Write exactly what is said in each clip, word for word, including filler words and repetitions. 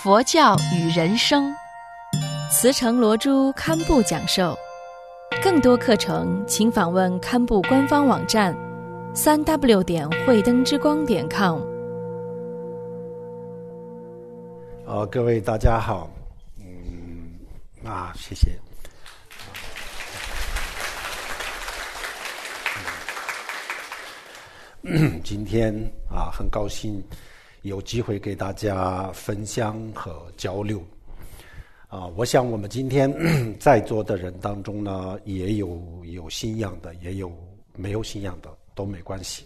佛教与人生，慈诚罗珠堪布讲授。更多课程请访问堪布官方网站三 w 点慧灯之光点 com。 呃，各位大家好，嗯啊，谢谢。嗯、今天啊，很高兴有机会给大家分享和交流。啊，我想我们今天在座的人当中呢，也有有信仰的，也有没有信仰的，都没关系。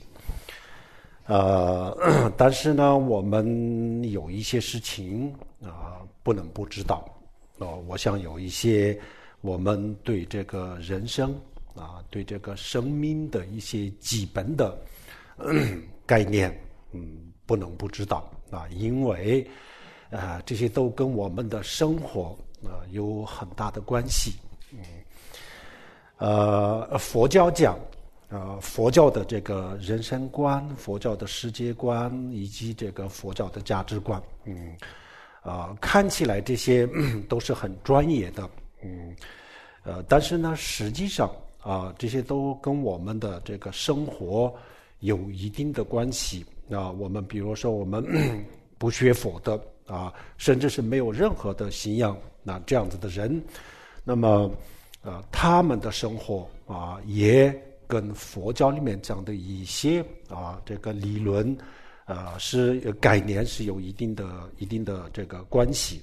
呃，但是呢，我们有一些事情啊、呃，不能不知道。哦、呃，我想有一些我们对这个人生啊、呃，对这个生命的一些基本的、呃、概念，嗯，不能不知道啊、呃，因为啊、呃，这些都跟我们的生活啊、呃、有很大的关系。嗯，呃，佛教讲。呃，佛教的这个人生观、佛教的世界观以及这个佛教的价值观，嗯，啊、呃，看起来这些、嗯、都是很专业的，嗯，呃，但是呢，实际上啊、呃，这些都跟我们的这个生活有一定的关系啊、呃。我们比如说，我们、嗯、不学佛的啊、呃，甚至是没有任何的信仰，那这样子的人，那么呃，他们的生活啊、呃、也。跟佛教里面讲的一些啊，这个理论，啊是概念是有一定的、一定的这个关系。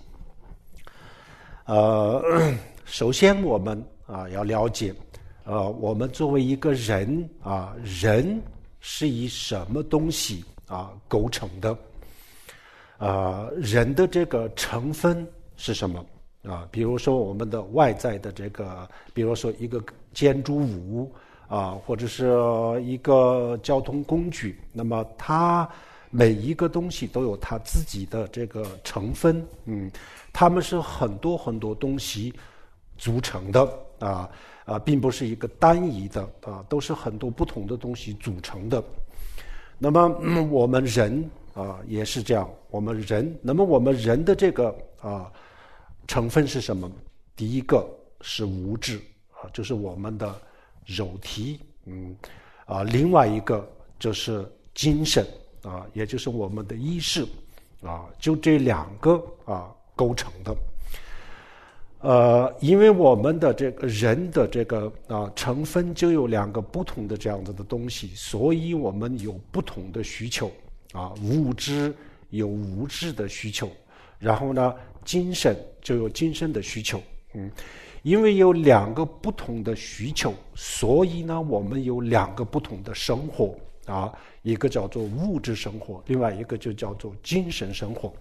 呃，首先我们啊要了解，呃，我们作为一个人啊，人是以什么东西啊构成的？啊，人的这个成分是什么？啊，比如说我们的外在的这个，比如说一个建筑物。啊，或者是一个交通工具，那么它每一个东西都有它自己的这个成分，嗯，它们是很多很多东西组成的啊啊，并不是一个单一的啊，都是很多不同的东西组成的。那么、嗯、我们人啊也是这样，我们人，那么我们人的这个啊成分是什么？第一个是物质啊，就是我们的。肉体，嗯，啊，另外一个就是精神啊，也就是我们的意识啊，就这两个啊构成的。呃，因为我们的这个人的这个啊成分就有两个不同的这样子的东西，所以我们有不同的需求啊，物质有物质的需求，然后呢，精神就有精神的需求，嗯。因为有两个不同的需求，所以呢，我们有两个不同的生活啊，一个叫做物质生活，另外一个就叫做精神生活。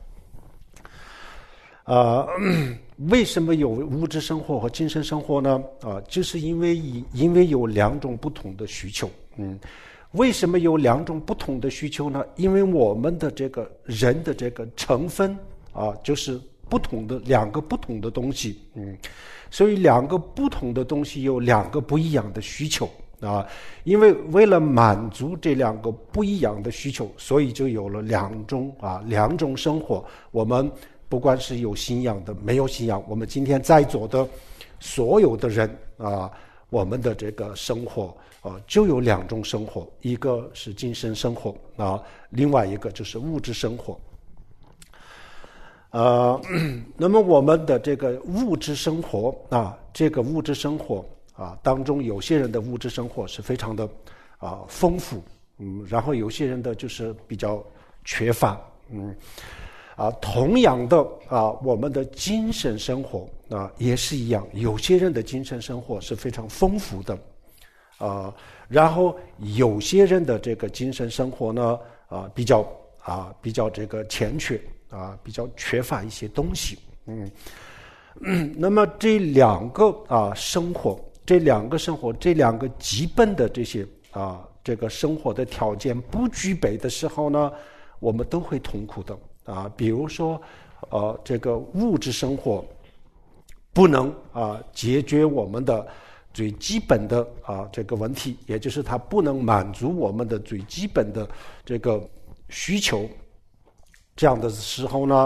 啊、呃，为什么有物质生活和精神生活呢？啊、呃，就是因为因为有两种不同的需求。嗯，为什么有两种不同的需求呢？因为我们的这个人的这个成分啊，就是不同的两个不同的东西。嗯。所以两个不同的东西有两个不一样的需求啊，因为为了满足这两个不一样的需求，所以就有了两种啊两种生活。我们不管是有信仰的，没有信仰，我们今天在座的所有的人啊，我们的这个生活啊就有两种生活，一个是精神生活啊，另外一个就是物质生活。呃，那么我们的这个物质生活啊，这个物质生活啊当中，有些人的物质生活是非常的啊丰富，嗯，然后有些人的就是比较缺乏，嗯，啊，同样的啊，我们的精神生活啊也是一样，有些人的精神生活是非常丰富的，啊，然后有些人的这个精神生活呢啊比较啊比较这个欠缺。啊，比较缺乏一些东西，嗯，嗯那么这两个啊生活，这两个生活，这两个基本的这些啊这个生活的条件不具备的时候呢，我们都会痛苦的啊。比如说，呃，这个物质生活不能啊解决我们的最基本的啊这个问题，也就是它不能满足我们的最基本的这个需求。这样的时候呢，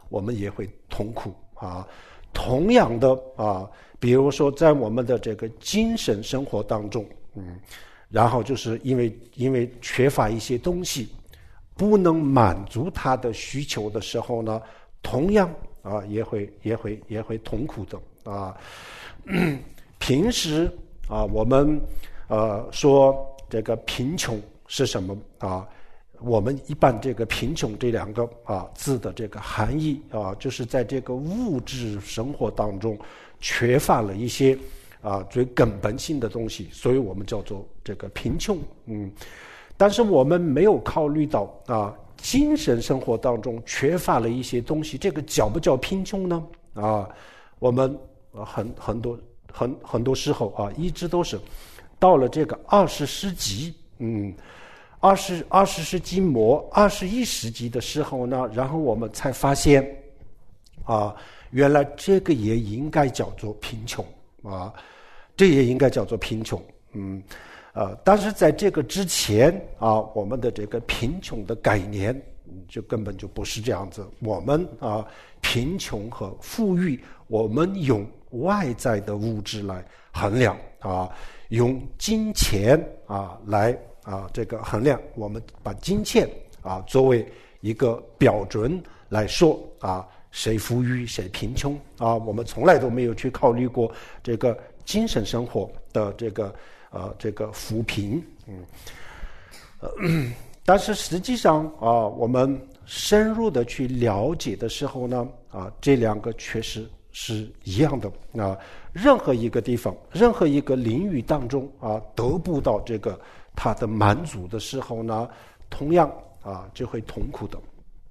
我们也会痛苦啊。同样的啊，比如说在我们的这个精神生活当中，嗯，然后就是因为因为缺乏一些东西，不能满足他的需求的时候呢，同样啊也会也会也会痛苦的啊。嗯、平时啊，我们呃说这个贫穷是什么啊？我们一般这个贫穷这两个啊字的这个含义啊，就是在这个物质生活当中缺乏了一些啊最根本性的东西，所以我们叫做这个贫穷。嗯，但是我们没有考虑到啊，精神生活当中缺乏了一些东西，这个叫不叫贫穷呢？啊，我们很很多很很多时候啊，一直都是到了这个二十世纪，嗯。二十二十世纪末、二十一世纪的时候呢，然后我们才发现，啊，原来这个也应该叫做贫穷啊，这也应该叫做贫穷，嗯，呃，但是在这个之前啊，我们的这个贫穷的概念就根本就不是这样子。我们啊，贫穷和富裕，我们用外在的物质来衡量啊，用金钱啊来。啊，这个衡量，我们把金钱啊作为一个标准来说啊，谁富裕谁贫穷啊，我们从来都没有去考虑过这个精神生活的这个呃这个扶贫，嗯，呃，但是实际上啊，我们深入的去了解的时候呢，啊，这两个确实是一样的啊，任何一个地方，任何一个领域当中啊，得不到这个。他的满足的时候呢，同样啊就会痛苦的。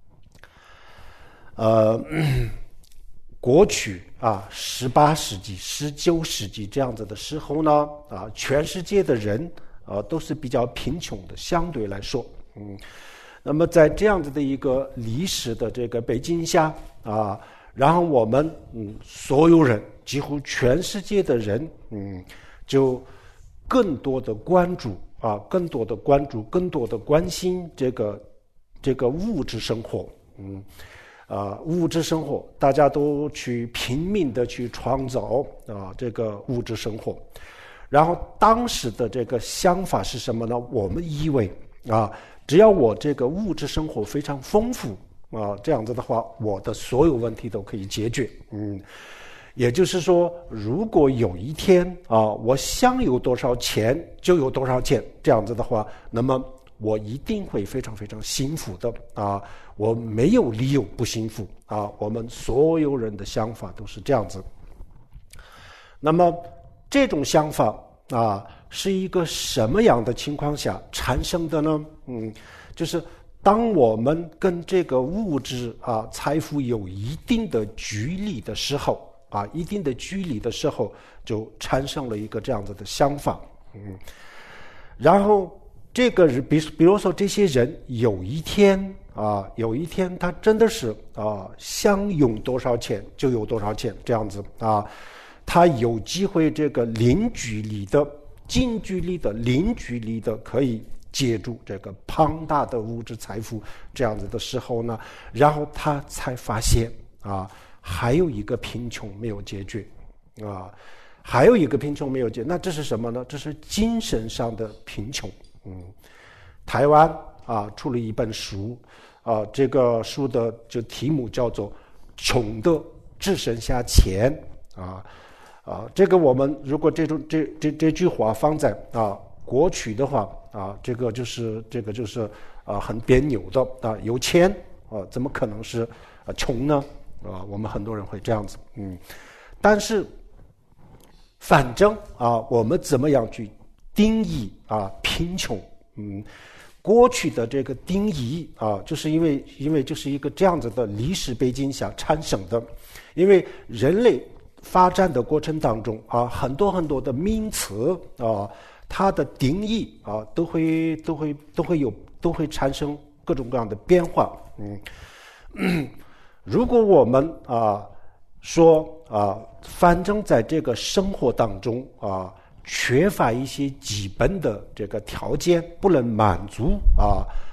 呃，过去啊，十八世纪、十九世纪这样子的时候呢，啊，全世界的人啊都是比较贫穷的，相对来说，嗯，那么在这样子的一个历史的这个背景下啊，然后我们嗯所有人，几乎全世界的人，嗯，就更多的关注。啊，更多的关注，更多的关心这个这个物质生活，嗯，啊，物质生活，大家都去拼命的去创造啊这个物质生活，然后当时的这个想法是什么呢？我们以为啊，只要我这个物质生活非常丰富啊，这样子的话，我的所有问题都可以解决，嗯。也就是说，如果有一天啊，我想有多少钱就有多少钱，这样子的话，那么我一定会非常非常幸福的啊！我没有理由不幸福啊！我们所有人的想法都是这样子。那么这种想法啊，是一个什么样的情况下产生的呢？嗯，就是当我们跟这个物质啊财富有一定的距离的时候。啊，一定的距离的时候，就产生了一个这样子的想法，嗯，然后这个人，比比如说这些人有一天啊，有一天他真的是啊，想用多少钱就有多少钱这样子啊，他有机会这个零距离的、近距离的、零距离的可以借助这个庞大的物质财富这样子的时候呢，然后他才发现啊。还有一个贫穷没有解决，啊，还有一个贫穷没有解决，那这是什么呢？这是精神上的贫穷。嗯，台湾啊出了一本书，啊，这个书的就题目叫做《穷的只剩下钱》啊啊，这个我们如果这种这这这句话放在啊国曲的话啊，这个就是这个就是啊很别扭的啊，有钱啊怎么可能是啊穷呢？啊，我们很多人会这样子，嗯，但是，反正啊，我们怎么样去定义啊贫穷？嗯，过去的这个定义啊，就是因为因为就是一个这样子的历史背景下产生的，因为人类发展的过程当中啊，很多很多的名词啊，它的定义啊，都会都会都会有都会产生各种各样的变化，嗯。嗯如果我们啊说啊，反正在这个生活当中啊，缺乏一些基本的这个条件不能满足啊，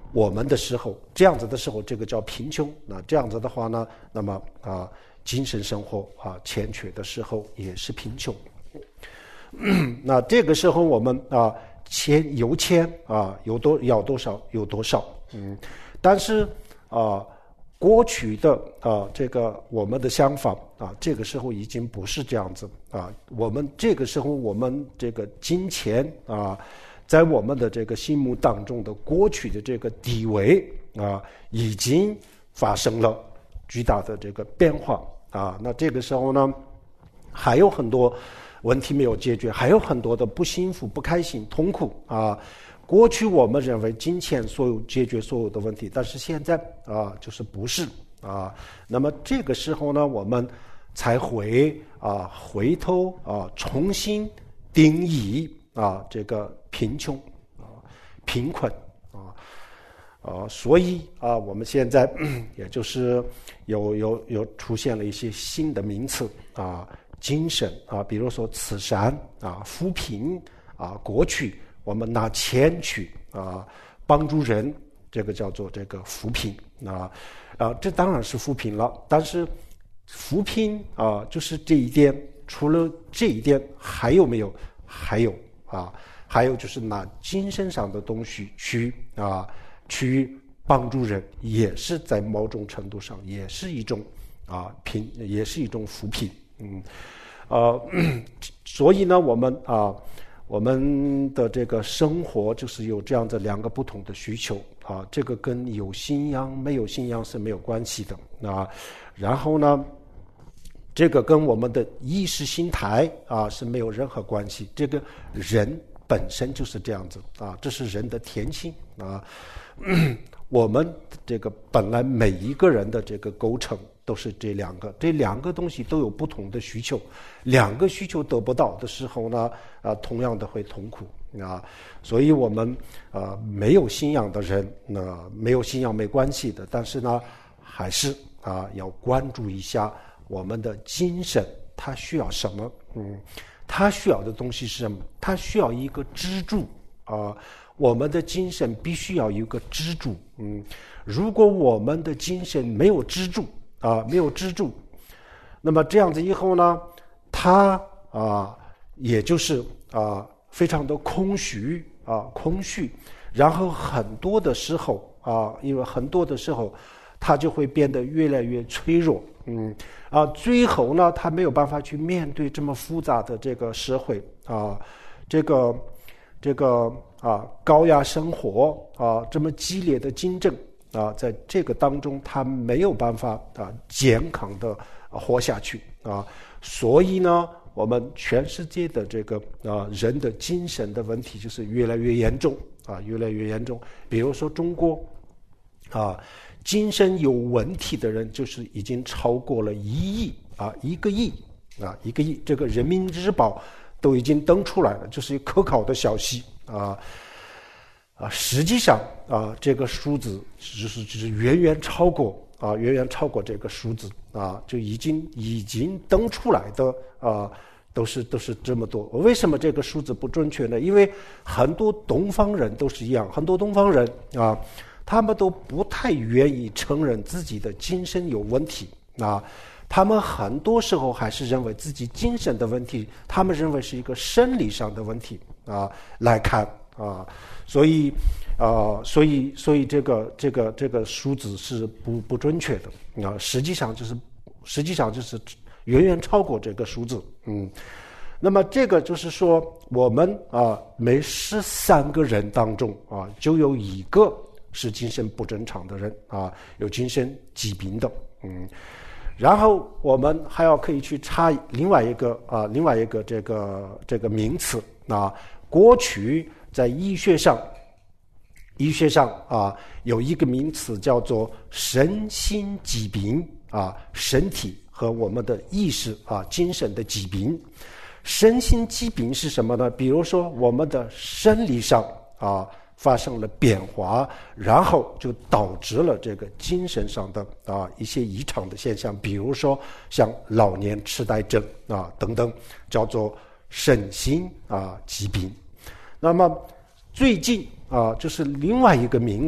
我们的时候，这样子的时候，这个叫贫穷。那这样子的话呢，那么啊，精神生活啊欠缺的时候也是贫穷。那这个时候我们啊，钱有钱啊，有多要多少有多少，嗯，但是啊，过去的啊这个我们的想法啊，这个时候已经不是这样子啊。我们这个时候我们这个金钱啊。在我们的这个心目当中的过去的这个地位啊，已经发生了巨大的这个变化啊。那这个时候呢，还有很多问题没有解决，还有很多的不幸福、不开心、痛苦啊。过去我们认为金钱所有解决所有的问题，但是现在啊，就是不是啊。那么这个时候呢，我们才会啊回头啊重新定义啊这个贫穷啊贫困啊啊，所以啊我们现在也就是有有有出现了一些新的名词啊，精神啊，比如说慈善啊、扶贫啊，过去我们拿钱去啊帮助人，这个叫做这个扶贫啊啊，这当然是扶贫了，但是扶贫啊就是这一点，除了这一点还有没有？还有啊，还有就是拿精神上的东西去啊去帮助人，也是在某种程度上也是一种啊贫，也是一种扶贫。嗯，呃，所以呢，我们啊，我们的这个生活就是有这样的两个不同的需求啊，这个跟有信仰没有信仰是没有关系的啊。然后呢，这个跟我们的意识形态啊是没有任何关系。这个人本身就是这样子啊，这是人的天性啊。我们这个本来每一个人的这个构成都是这两个，这两个东西都有不同的需求，两个需求得不到的时候呢，啊，同样的会痛苦啊。所以我们啊没有信仰的人，那没有信仰没关系的，但是呢，还是啊要关注一下我们的精神，它需要什么？嗯，它需要的东西是什么？它需要一个支柱啊。我们的精神必须要有一个支柱。嗯，如果我们的精神没有支柱啊，没有支柱，那么这样子以后呢，它啊，也就是啊，非常的空虚啊，空虚。然后很多的时候啊，因为很多的时候，它就会变得越来越脆弱。嗯啊，最后呢，他没有办法去面对这么复杂的这个社会啊，这个这个啊高压生活啊，这么激烈的竞争啊，在这个当中，他没有办法啊健康的活下去啊，所以呢，我们全世界的这个啊人的精神的问题就是越来越严重啊，越来越严重。比如说中国啊。精神有问题的人就是已经超过了一亿啊，一个亿啊，一个亿。这个人民日报都已经登出来了，这是可靠的消息啊啊。实际上啊，这个数字就是就是远远超过啊，远远超过这个数字啊，就已经已经登出来的啊，都是都是这么多。为什么这个数字不准确呢？因为很多东方人都是一样，很多东方人啊。他们都不太愿意承认自己的精神有问题啊，他们很多时候还是认为自己精神的问题，他们认为是一个生理上的问题啊来看啊，所以啊，所以所以这个这个这个数字是不不准确的啊，实际上就是实际上就是远远超过这个数字。嗯，那么这个就是说，我们啊每十三个人当中啊就有一个。是精神不正常的人啊，有精神疾病的。嗯，然后我们还要可以去查另外一个啊，另外一个这个这个名词啊。过去在医学上，医学上啊有一个名词叫做身心疾病啊，身体和我们的意识啊，精神的疾病。身心疾病是什么呢？比如说我们的生理上啊。发生了变化，然后就导致了这个精神上的啊一些异常的现象，比如说像老年痴呆症啊等等，叫做身心啊疾病。那么最近啊，就是另外一个名词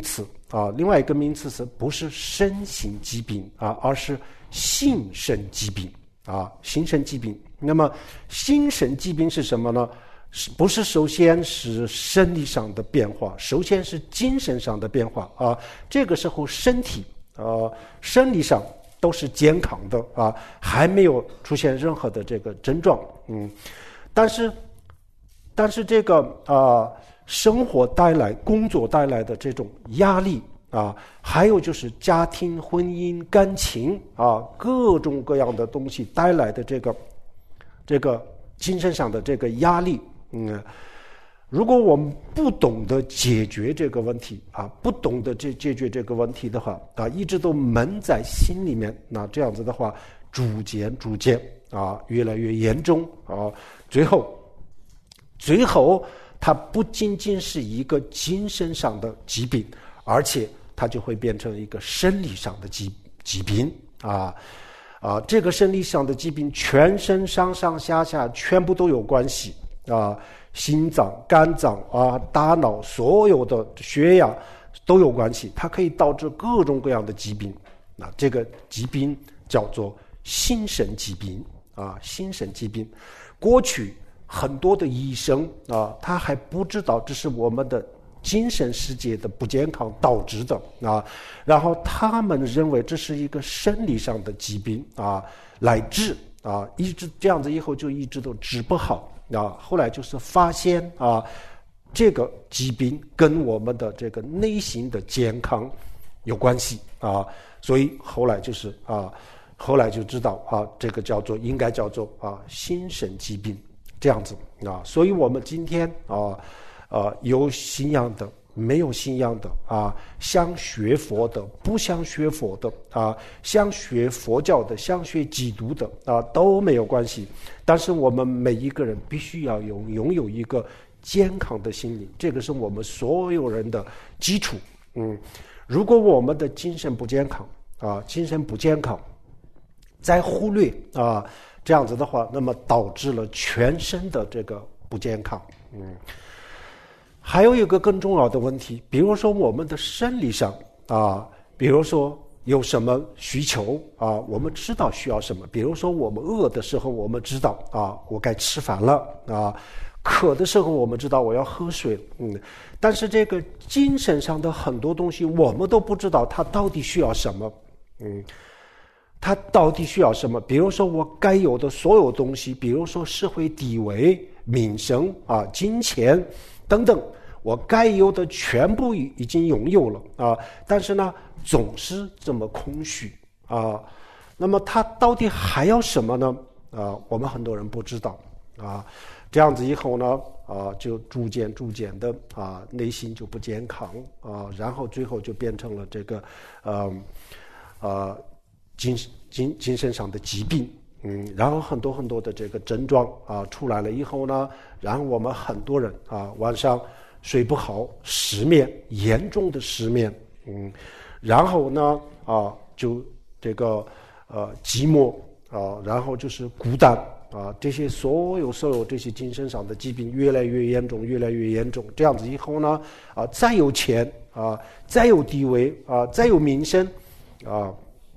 啊，另外一个名词是不是身心疾病啊，而是心身疾病啊，心身疾病。那么心身疾病是什么呢？不是首先是生理上的变化，首先是精神上的变化啊。这个时候身体呃生理上都是健康的啊，还没有出现任何的这个症状，嗯，但是但是这个啊、呃、生活带来、工作带来的这种压力啊，还有就是家庭、婚姻、感情啊，各种各样的东西带来的这个这个精神上的这个压力，嗯，如果我们不懂得解决这个问题啊，不懂得这解决这个问题的话啊，一直都闷在心里面，那这样子的话，逐渐逐渐啊，越来越严重啊，最后最后它不仅仅是一个精神上的疾病，而且它就会变成一个生理上的疾疾病啊啊，这个生理上的疾病全身上上下下全部都有关系啊。心脏、肝脏啊、大脑所有的血压都有关系，它可以导致各种各样的疾病。那这个疾病叫做心神疾病啊，心神疾病。过去很多的医生啊，他还不知道这是我们的精神世界的不健康导致的啊，然后他们认为这是一个生理上的疾病啊，来治啊，一直这样子以后就一直都治不好。啊，后来就是发现啊，这个疾病跟我们的这个内心的健康有关系啊，所以后来就是啊，后来就知道啊，这个叫做应该叫做啊心神疾病这样子啊，所以我们今天啊啊有信仰的，没有信仰的啊，想学佛的，不想学佛的啊，想学佛教的，想学基督的啊，都没有关系。但是我们每一个人必须要有拥有一个健康的心灵，这个是我们所有人的基础。嗯，如果我们的精神不健康啊，精神不健康，再忽略啊，这样子的话，那么导致了全身的这个不健康。嗯。还有一个更重要的问题，比如说我们的生理上啊，比如说有什么需求啊，我们知道需要什么，比如说我们饿的时候我们知道啊，我该吃饭了啊，渴的时候我们知道我要喝水，嗯，但是这个精神上的很多东西我们都不知道它到底需要什么，嗯，它到底需要什么？比如说我该有的所有东西，比如说社会地位、名声啊、金钱等等，我该有的全部已经拥有了啊，但是呢，总是这么空虚啊。那么他到底还要什么呢？啊，我们很多人不知道啊。这样子以后呢，啊，就逐渐逐渐的啊，内心就不健康啊，然后最后就变成了这个，呃，呃，精精精神上的疾病。嗯，然后很多很多的这个症状啊出来了以后呢，然后我们很多人啊晚上睡不好，失眠，严重的失眠，嗯，然后呢啊就这个呃寂寞啊，然后就是孤单啊，这些所有所有这些精神上的疾病越来越严重，越来越严重。这样子以后呢啊，再有钱啊，再有地位啊，再有名声啊，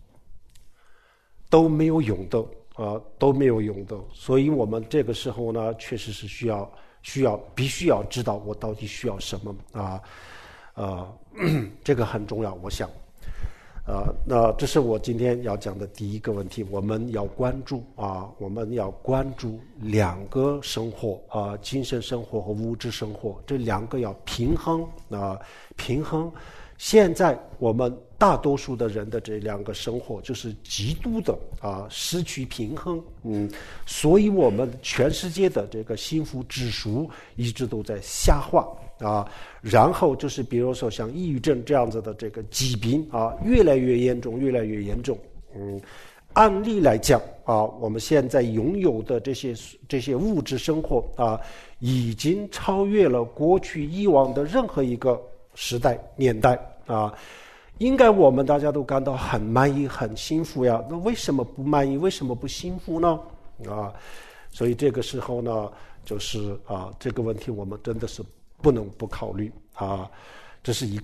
都没有用的。啊，都没有用的，所以我们这个时候呢，确实是需要需要必须要知道我到底需要什么啊，呃，这个很重要，我想，呃，那这是我今天要讲的第一个问题，我们要关注啊，我们要关注两个生活啊，精神生活和物质生活，这两个要平衡啊，平衡。现在我们大多数的人的这两个生活就是极度的啊失去平衡，嗯，所以我们全世界的这个幸福指数一直都在下滑啊。然后就是比如说像抑郁症这样子的这个疾病啊，越来越严重，越来越严重。嗯，按理来讲啊，我们现在拥有的这些这些物质生活啊，已经超越了过去以往的任何一个时代年代啊，应该我们大家都感到很满意很幸福呀，那为什么不满意，为什么不幸福呢？啊，所以这个时候呢，就是啊这个问题我们真的是不能不考虑啊，这是一个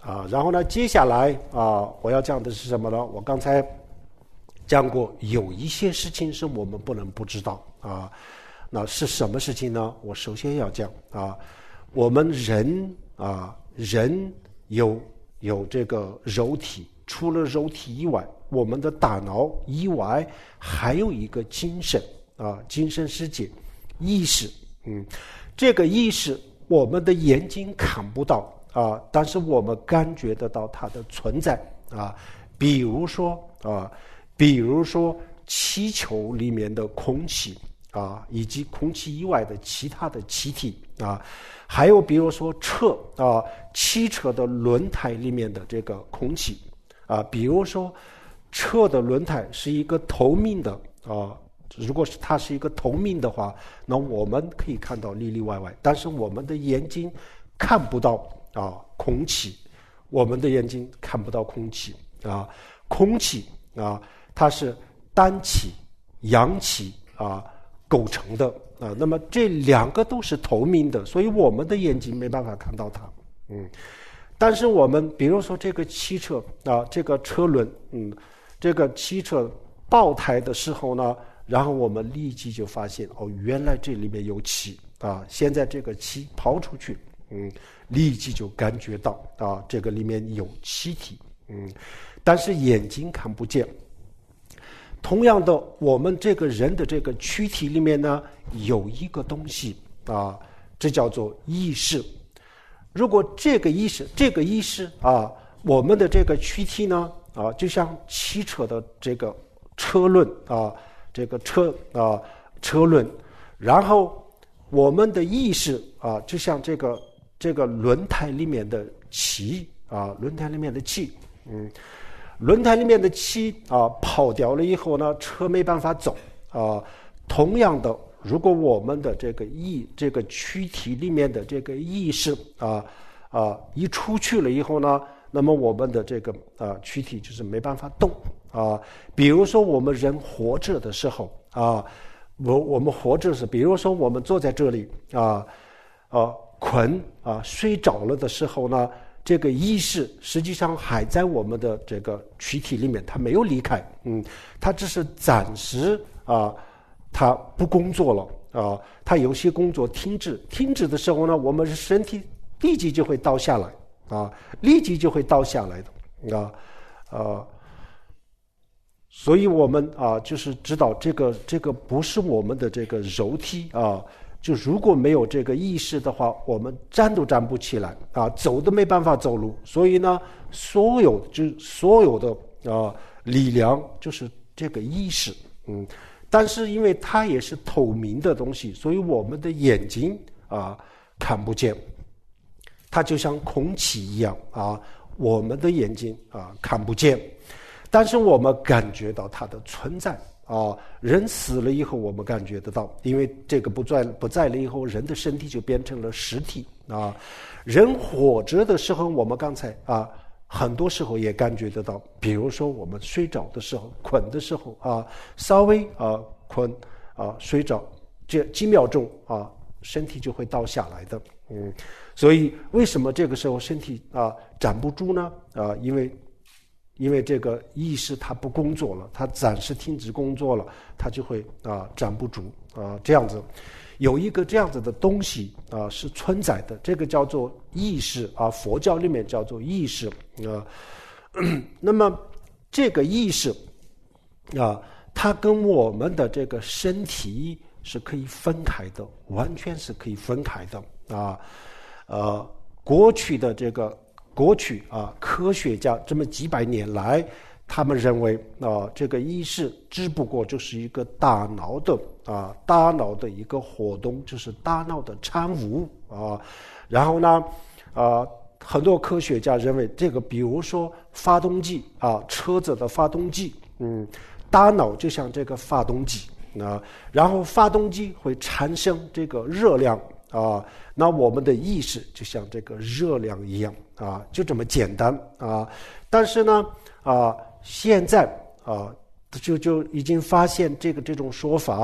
啊。然后呢，接下来啊，我要讲的是什么呢？我刚才讲过，有一些事情是我们不能不知道啊。那是什么事情呢？我首先要讲啊，我们人啊，人有有这个肉体，除了肉体以外，我们的大脑以外，还有一个精神啊，精神世界，意识。嗯，这个意识我们的眼睛看不到啊，但是我们感觉得到它的存在啊。比如说啊，比如说气球里面的空气啊，以及空气以外的其他的气体啊，还有比如说车啊，汽车的轮胎里面的这个空气啊，比如说车的轮胎是一个透明的啊。如果是它是一个透明的话，那我们可以看到里里外外，但是我们的眼睛看不到啊空气，我们的眼睛看不到空气啊，空气啊，它是氮气、氧气啊构成的啊。那么这两个都是透明的，所以我们的眼睛没办法看到它。嗯，但是我们比如说这个汽车啊，这个车轮，嗯，这个汽车爆胎的时候呢。然后我们立即就发现，哦，原来这里面有气啊！现在这个气抛出去，嗯，立即就感觉到啊，这个里面有气体，嗯，但是眼睛看不见。同样的，我们这个人的这个躯体里面呢，有一个东西啊，这叫做意识。如果这个意识，这个意识啊，我们的这个躯体呢，啊，就像汽车的这个车轮啊。这个车啊，车轮，然后我们的意识啊，就像这个这个轮胎里面的气啊，轮胎里面的气，嗯，轮胎里面的气啊跑掉了以后呢，车没办法走啊。同样的，如果我们的这个意这个躯体里面的这个意识啊啊一出去了以后呢，那么我们的这个啊躯体就是没办法动。啊，比如说我们人活着的时候啊，我我们活着是，比如说我们坐在这里啊，啊困啊睡着了的时候呢，这个意识实际上还在我们的这个躯体里面，它没有离开，嗯，它只是暂时啊，它不工作了啊，它有些工作停止，停止的时候呢，我们身体立即就会倒下来啊，立即就会倒下来的啊，呃。所以我们啊，就是知道这个这个不是我们的这个肉体啊，就如果没有这个意识的话，我们站都站不起来啊，走都没办法走路。所以呢，所有就所有的啊力量就是这个意识，嗯，但是因为它也是透明的东西，所以我们的眼睛啊看不见，它就像空气一样啊，我们的眼睛啊看不见。但是我们感觉到它的存在啊，人死了以后我们感觉得到，因为这个不在不在了以后，人的身体就变成了实体啊。人活着的时候，我们刚才啊，很多时候也感觉得到，比如说我们睡着的时候、困的时候啊，稍微啊困啊睡着，这几秒钟啊，身体就会倒下来的，嗯。所以为什么这个时候身体啊站不住呢？啊，因为。因为这个意识它不工作了，它暂时停止工作了，它就会啊站不住啊这样子，有一个这样子的东西啊是存在的，这个叫做意识啊，佛教里面叫做意识啊。那么这个意识啊，它跟我们的这个身体是可以分开的，完全是可以分开的啊。呃，过去的这个。过去啊，科学家这么几百年来，他们认为啊，这个意识只不过就是一个大脑的啊，大脑的一个活动，就是大脑的产物啊。然后呢，啊，很多科学家认为这个，比如说发动机啊，车子的发动机，嗯，大脑就像这个发动机啊，然后发动机会产生这个热量。啊，那我们的意识就像这个热量一样啊，就这么简单啊。但是呢，啊，现在啊，就就已经发现这个这种说法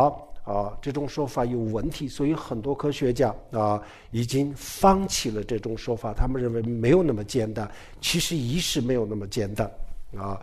啊，这种说法有问题，所以很多科学家啊已经放弃了这种说法，他们认为没有那么简单。其实意识没有那么简单啊。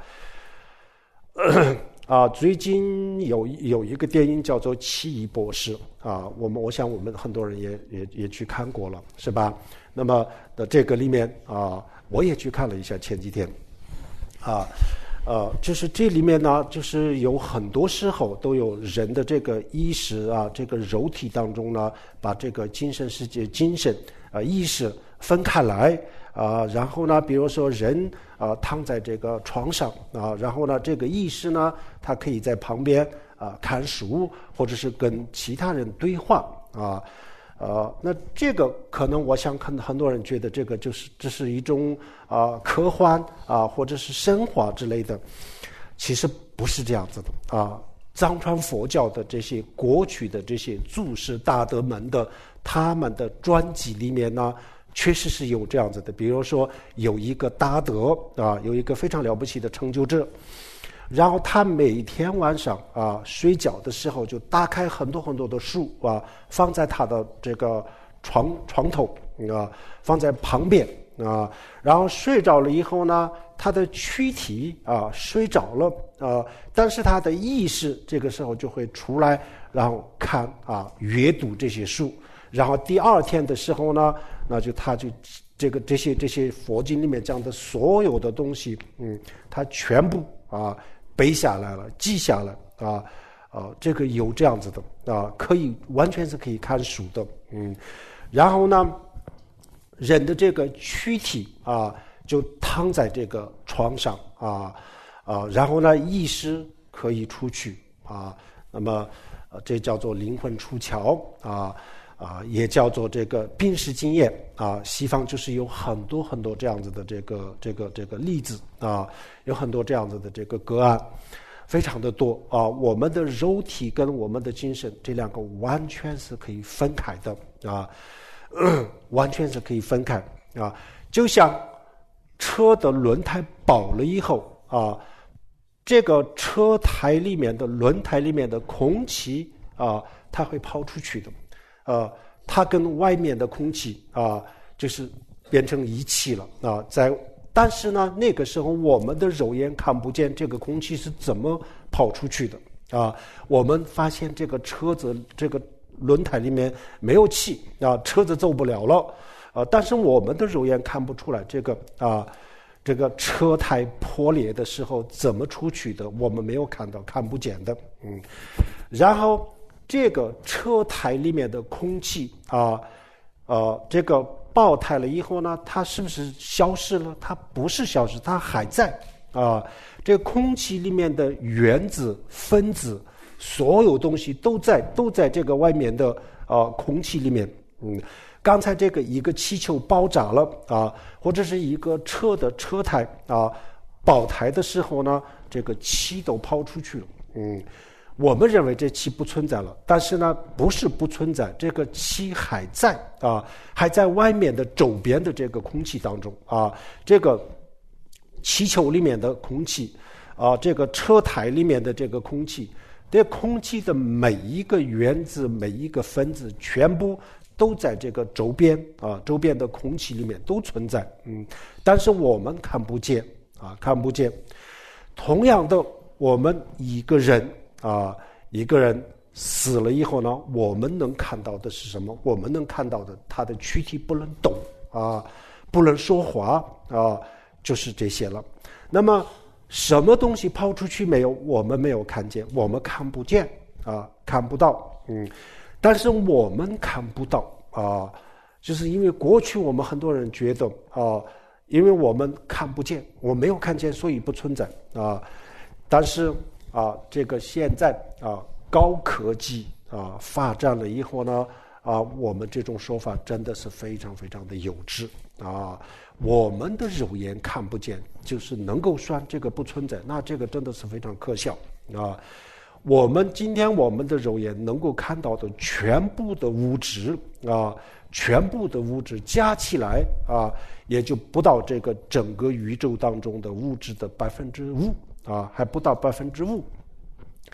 啊，最近有有一个电影叫做《奇异博士》啊，我们我想我们很多人也也也去看过了，是吧？那么的这个里面啊，我也去看了一下前几天，啊。呃，就是这里面呢，就是有很多时候都有人的这个意识啊，这个肉体当中呢，把这个精神世界、精神啊、呃、意识分开来啊、呃，然后呢，比如说人啊、呃、躺在这个床上啊、呃，然后呢，这个意识呢，他可以在旁边啊、呃、看书，或者是跟其他人对话啊。呃，那这个可能我想很很多人觉得这个就是这是一种啊、呃、科幻啊、呃、或者是神话之类的，其实不是这样子的啊。藏传佛教的这些过去的这些祖师大德们的他们的传记里面呢，确实是有这样子的。比如说有一个大德啊，有一个非常了不起的成就者。然后他每天晚上啊睡觉的时候就打开很多很多的书啊，放在他的这个床床头啊，放在旁边啊，然后睡着了以后呢，他的躯体啊睡着了啊，但是他的意识这个时候就会出来，然后看啊阅读这些书，然后第二天的时候呢，那就他就这个这些这些佛经里面讲的所有的东西，嗯，他全部啊背下来了，记下来啊，啊，这个有这样子的啊，可以完全是可以看书的，嗯，然后呢，人的这个躯体啊，就躺在这个床上啊啊，然后呢，意识可以出去啊，那么呃，这叫做灵魂出窍啊。啊，也叫做这个病史经验啊，西方就是有很多很多这样子的这个这个这个例子啊，有很多这样子的这个个案，非常的多啊。我们的肉体跟我们的精神这两个完全是可以分开的啊，呃、完全是可以分开啊。就像车的轮胎爆了以后啊，这个车胎里面的轮胎里面的空气啊，它会抛出去的。呃，它跟外面的空气啊、呃，就是变成一气了啊、呃。在但是呢，那个时候我们的肉眼看不见这个空气是怎么跑出去的啊、呃。我们发现这个车子这个轮胎里面没有气啊、呃，车子走不了了啊、呃。但是我们的肉眼看不出来这个啊、呃，这个车胎破裂的时候怎么出去的，我们没有看到，看不见的。嗯，然后。这个车胎里面的空气啊，呃，这个爆胎了以后呢，它是不是消失了？它不是消失，它还在啊。这个空气里面的原子、分子，所有东西都在都在这个外面的啊空气里面。嗯，刚才这个一个气球爆炸了啊，或者是一个车的车胎啊爆胎的时候呢，这个气都抛出去了。嗯。我们认为这气不存在了，但是呢，不是不存在，这个气还在啊，还在外面的周边的这个空气当中啊，这个气球里面的空气啊，这个车胎里面的这个空气，这空气的每一个原子、每一个分子，全部都在这个周边啊，周边的空气里面都存在，嗯，但是我们看不见啊，看不见。同样的，我们一个人。啊，一个人死了以后呢，我们能看到的是什么？我们能看到的，他的躯体不能动啊，不能说话啊，就是这些了。那么，什么东西抛出去没有？我们没有看见，我们看不见啊，看不到。嗯，但是我们看不到啊，就是因为过去我们很多人觉得啊，因为我们看不见，我没有看见，所以不存在啊。但是。啊，这个现在啊，高科技啊发展了以后呢，啊，我们这种说法真的是非常非常的幼稚啊。我们的肉眼看不见，就是能够算这个不存在，那这个真的是非常可笑啊。我们今天我们的肉眼能够看到的全部的物质啊，全部的物质加起来啊，也就不到这个整个宇宙当中的物质的百分之五。啊，还不到百分之五，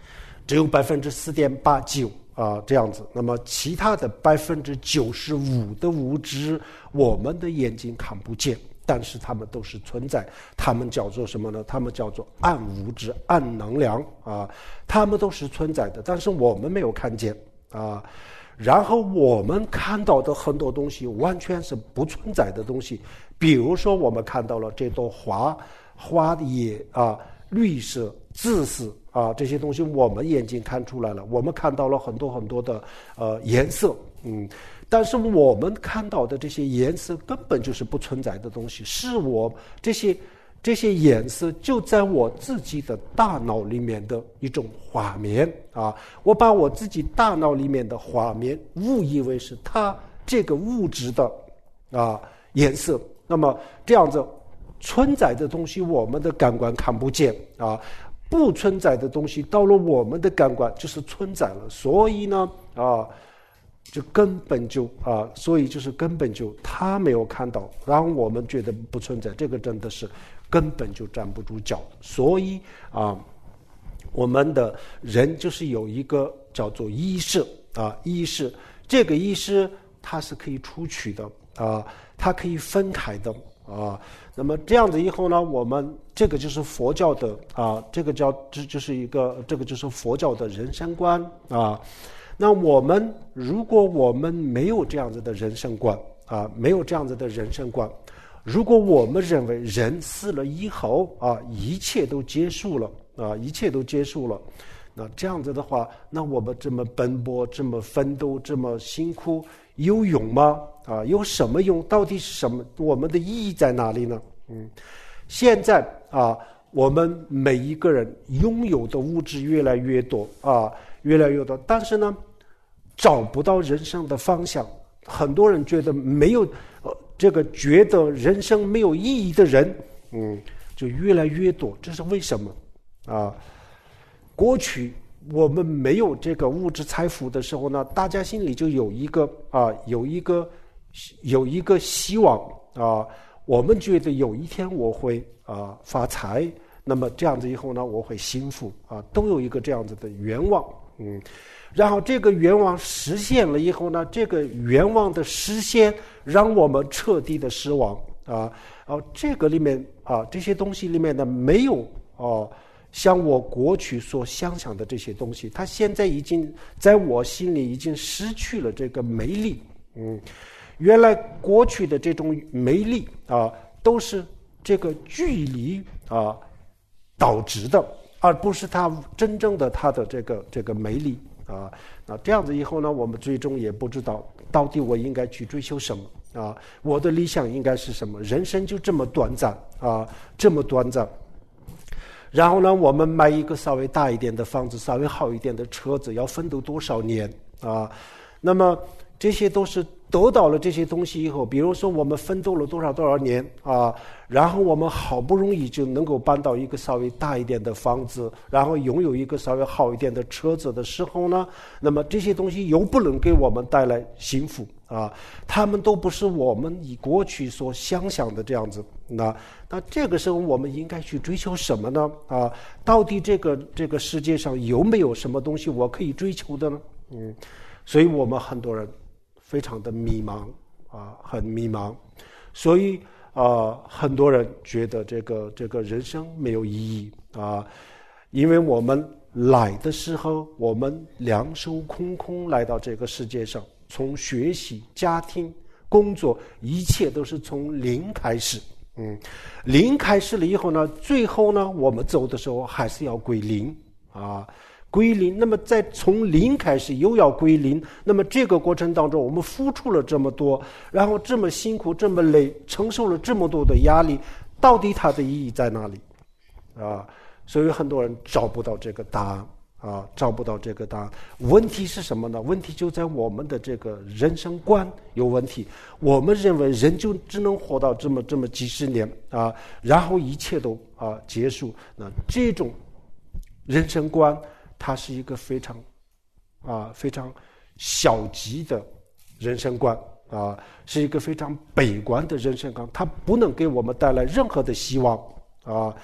只有百分之四点八九啊这样子。那么其他的百分之九十五的物质，我们的眼睛看不见，但是它们都是存在。它们叫做什么呢？它们叫做暗物质、暗能量啊，它们都是存在的，但是我们没有看见啊。然后我们看到的很多东西完全是不存在的东西，比如说我们看到了这朵花，花的叶啊，绿色、紫色啊，这些东西我们眼睛看出来了，我们看到了很多很多的呃颜色，嗯，但是我们看到的这些颜色根本就是不存在的东西，是我这些这些颜色就在我自己的大脑里面的一种画面啊，我把我自己大脑里面的画面误以为是它这个物质的啊颜色，那么这样子存在的东西我们的感官看不见啊，不存在的东西到了我们的感官就是存在了，所以呢啊就根本就啊，所以就是根本就他没有看到，然后我们觉得不存在，这个真的是根本就站不住脚。所以啊，我们的人就是有一个叫做意识啊，意识，这个意识它是可以出去的啊，它可以分开的啊。那么这样子以后呢，我们这个就是佛教的啊，这个叫这就是一个这个就是佛教的人生观啊。那我们如果我们没有这样子的人生观啊，没有这样子的人生观，如果我们认为人死了以后啊，一切都结束了啊，一切都结束了，那这样子的话，那我们这么奔波，这么奋斗，这么辛苦，有用吗？啊，有什么用？到底是什么？我们的意义在哪里呢？嗯，现在啊，我们每一个人拥有的物质越来越多啊，越来越多，但是呢，找不到人生的方向。很多人觉得没有，呃，这个觉得人生没有意义的人，嗯，就越来越多。这是为什么？啊，过去我们没有这个物质财富的时候呢，大家心里就有一个啊，有一个有一个希望啊，我们觉得有一天我会啊发财，那么这样子以后呢，我会幸福啊，都有一个这样子的愿望，嗯。然后这个愿望实现了以后呢，这个愿望的实现让我们彻底的失望啊！然后这个里面啊，这些东西里面呢，没有哦、啊，像我过去所想象的这些东西，它现在已经在我心里已经失去了这个美丽。嗯，原来过去的这种美丽啊，都是这个距离啊导致的，而不是它真正的它的这个这个美丽。啊，那这样子以后呢，我们最终也不知道到底我应该去追求什么啊？我的理想应该是什么？人生就这么短暂啊，这么短暂。然后呢，我们买一个稍微大一点的房子，稍微好一点的车子，要奋斗多少年啊？那么这些都是得到了这些东西以后，比如说我们奋斗了多少多少年啊，然后我们好不容易就能够搬到一个稍微大一点的房子，然后拥有一个稍微好一点的车子的时候呢，那么这些东西又不能给我们带来幸福啊，他们都不是我们以过去所想象的这样子。那那这个时候我们应该去追求什么呢？啊，到底这个这个世界上有没有什么东西我可以追求的呢？嗯，所以我们很多人非常的迷茫啊，很迷茫，所以啊、呃，很多人觉得这个这个人生没有意义啊，因为我们来的时候，我们两手空空来到这个世界上，从学习、家庭、工作，一切都是从零开始。嗯，零开始了以后呢，最后呢，我们走的时候还是要归零啊。归零，那么再从零开始又要归零，那么这个过程当中我们付出了这么多，然后这么辛苦这么累，承受了这么多的压力，到底它的意义在哪里啊？所以很多人找不到这个答案啊，找不到这个答案。问题是什么呢？问题就在我们的这个人生观有问题。我们认为人就只能活到这么这么几十年啊，然后一切都啊结束。那这种人生观它是一个非常啊非常消极的人生观啊，是一个非常悲观的人生观，它不能给我们带来任何的希望啊，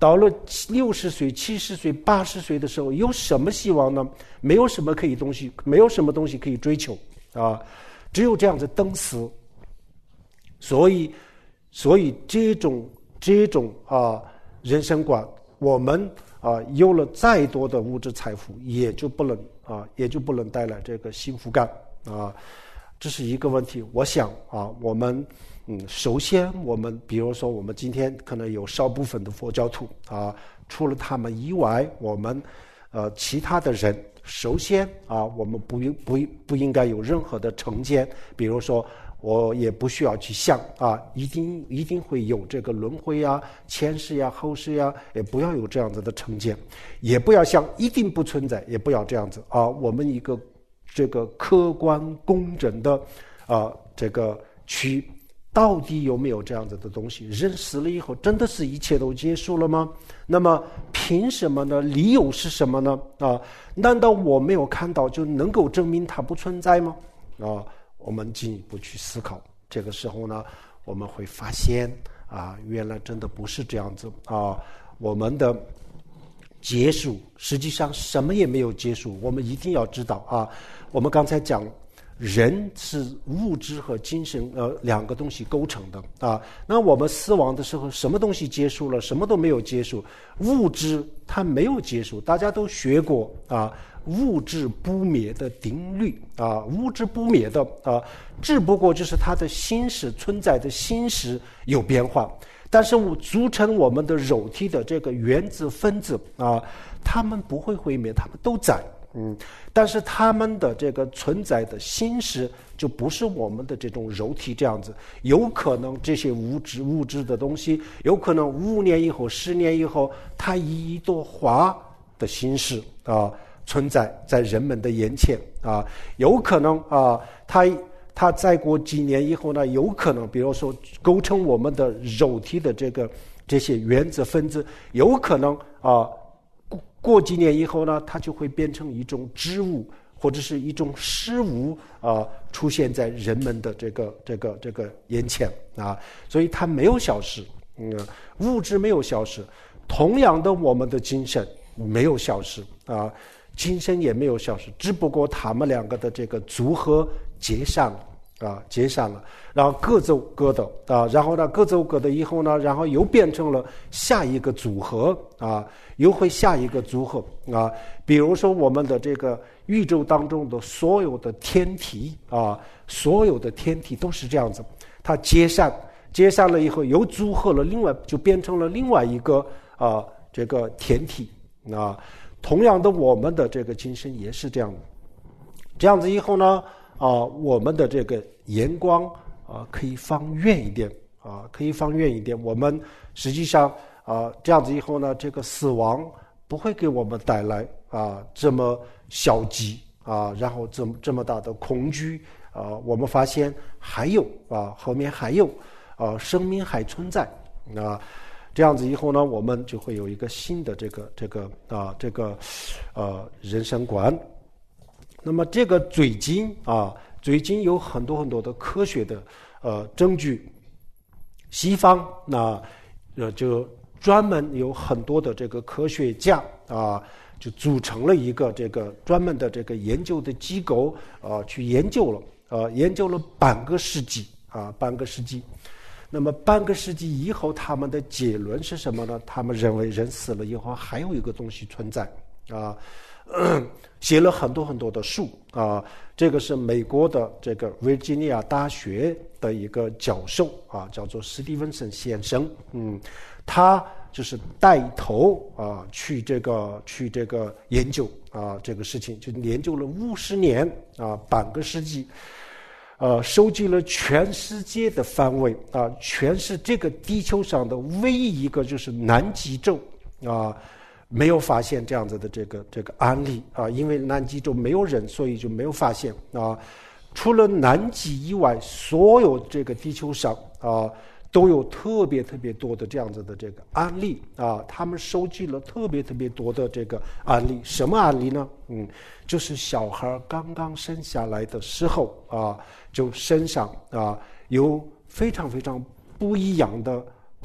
到了六十岁、七十岁、八十岁的时候，有什么希望呢？没有什么可以东西，没有什么东西可以追求啊，只有这样子等死。所以，所以这种这种啊人生观，我们啊有了再多的物质财富，也就不能啊也就不能带来这个幸福感啊，这是一个问题。我想啊，我们。嗯，首先我们比如说我们今天可能有少部分的佛教徒啊，除了他们以外，我们呃其他的人，首先啊，我们不不不应该有任何的成见，比如说我也不需要去想啊，一定一定会有这个轮回呀、前世呀、后世呀，也不要有这样子的成见，也不要想一定不存在，也不要这样子啊，我们一个这个客观公正的啊这个去。到底有没有这样子的东西？人死了以后，真的是一切都结束了吗？那么凭什么呢？理由是什么呢？啊，难道我没有看到就能够证明它不存在吗？啊，我们进一步去思考。这个时候呢，我们会发现啊，原来真的不是这样子啊。我们的结束实际上什么也没有结束。我们一定要知道啊，我们刚才讲。人是物质和精神呃两个东西构成的啊。那我们死亡的时候，什么东西结束了？什么都没有结束。物质它没有结束，大家都学过啊，物质不灭的定律啊，物质不灭的啊，只不过就是它的形式存在的形式有变化。但是我组成我们的肉体的这个原子分子啊，它们不会毁灭，它们都在。嗯，但是他们的这个存在的形式就不是我们的这种肉体这样子，有可能这些物质物质的东西，有可能五年以后、十年以后，它以一朵花的形式啊存在在人们的眼前啊，有可能啊，它它再过几年以后呢，有可能比如说构成我们的肉体的这个这些原子分子，有可能啊。过几年以后呢，它就会变成一种植物或者是一种事物啊，出现在人们的这个这个这个眼前啊，所以它没有消失，嗯，物质没有消失，同样的，我们的精神没有消失啊，精神也没有消失，只不过他们两个的这个组合解散了。啊，解散了，然后各走各的啊，然后呢，各走各的以后呢，然后又变成了下一个组合啊，又会下一个组合啊。比如说我们的这个宇宙当中的所有的天体啊，所有的天体都是这样子，它解散，解散了以后又组合了，另外就变成了另外一个啊这个天体啊。同样的，我们的这个精神也是这样的，这样子以后呢。啊，我们的这个眼光啊，可以放远一点啊，可以放远一点。我们实际上啊，这样子以后呢，这个死亡不会给我们带来啊这么消极啊，然后这么这么大的恐惧啊。我们发现还有啊，后面还有啊，生命还存在啊。这样子以后呢，我们就会有一个新的这个这个啊这个呃人生观。那么这个最近啊，最近有很多很多的科学的呃证据，西方那呃就专门有很多的这个科学家啊，就组成了一个这个专门的这个研究的机构啊，去研究了呃研究了半个世纪啊，半个世纪。那么半个世纪以后，他们的结论是什么呢？他们认为人死了以后还有一个东西存在啊。写了很多很多的书啊，这个是美国的这个维吉尼亚大学的一个教授啊，叫做史蒂文森先生，嗯，他就是带头啊去这个去这个研究啊这个事情，就研究了五十年啊，半个世纪，呃，收集了全世界的范围啊，全是这个地球上的唯一一个就是南极洲啊。没有发现这样子的这个这个案例啊，因为南极洲没有人，所以就没有发现啊。除了南极以外，所有这个地球上啊都有特别特别多的这样子的这个案例啊。他们收集了特别特别多的这个案例，什么案例呢？嗯，就是小孩刚刚生下来的时候啊，就身上啊有非常非常不一样的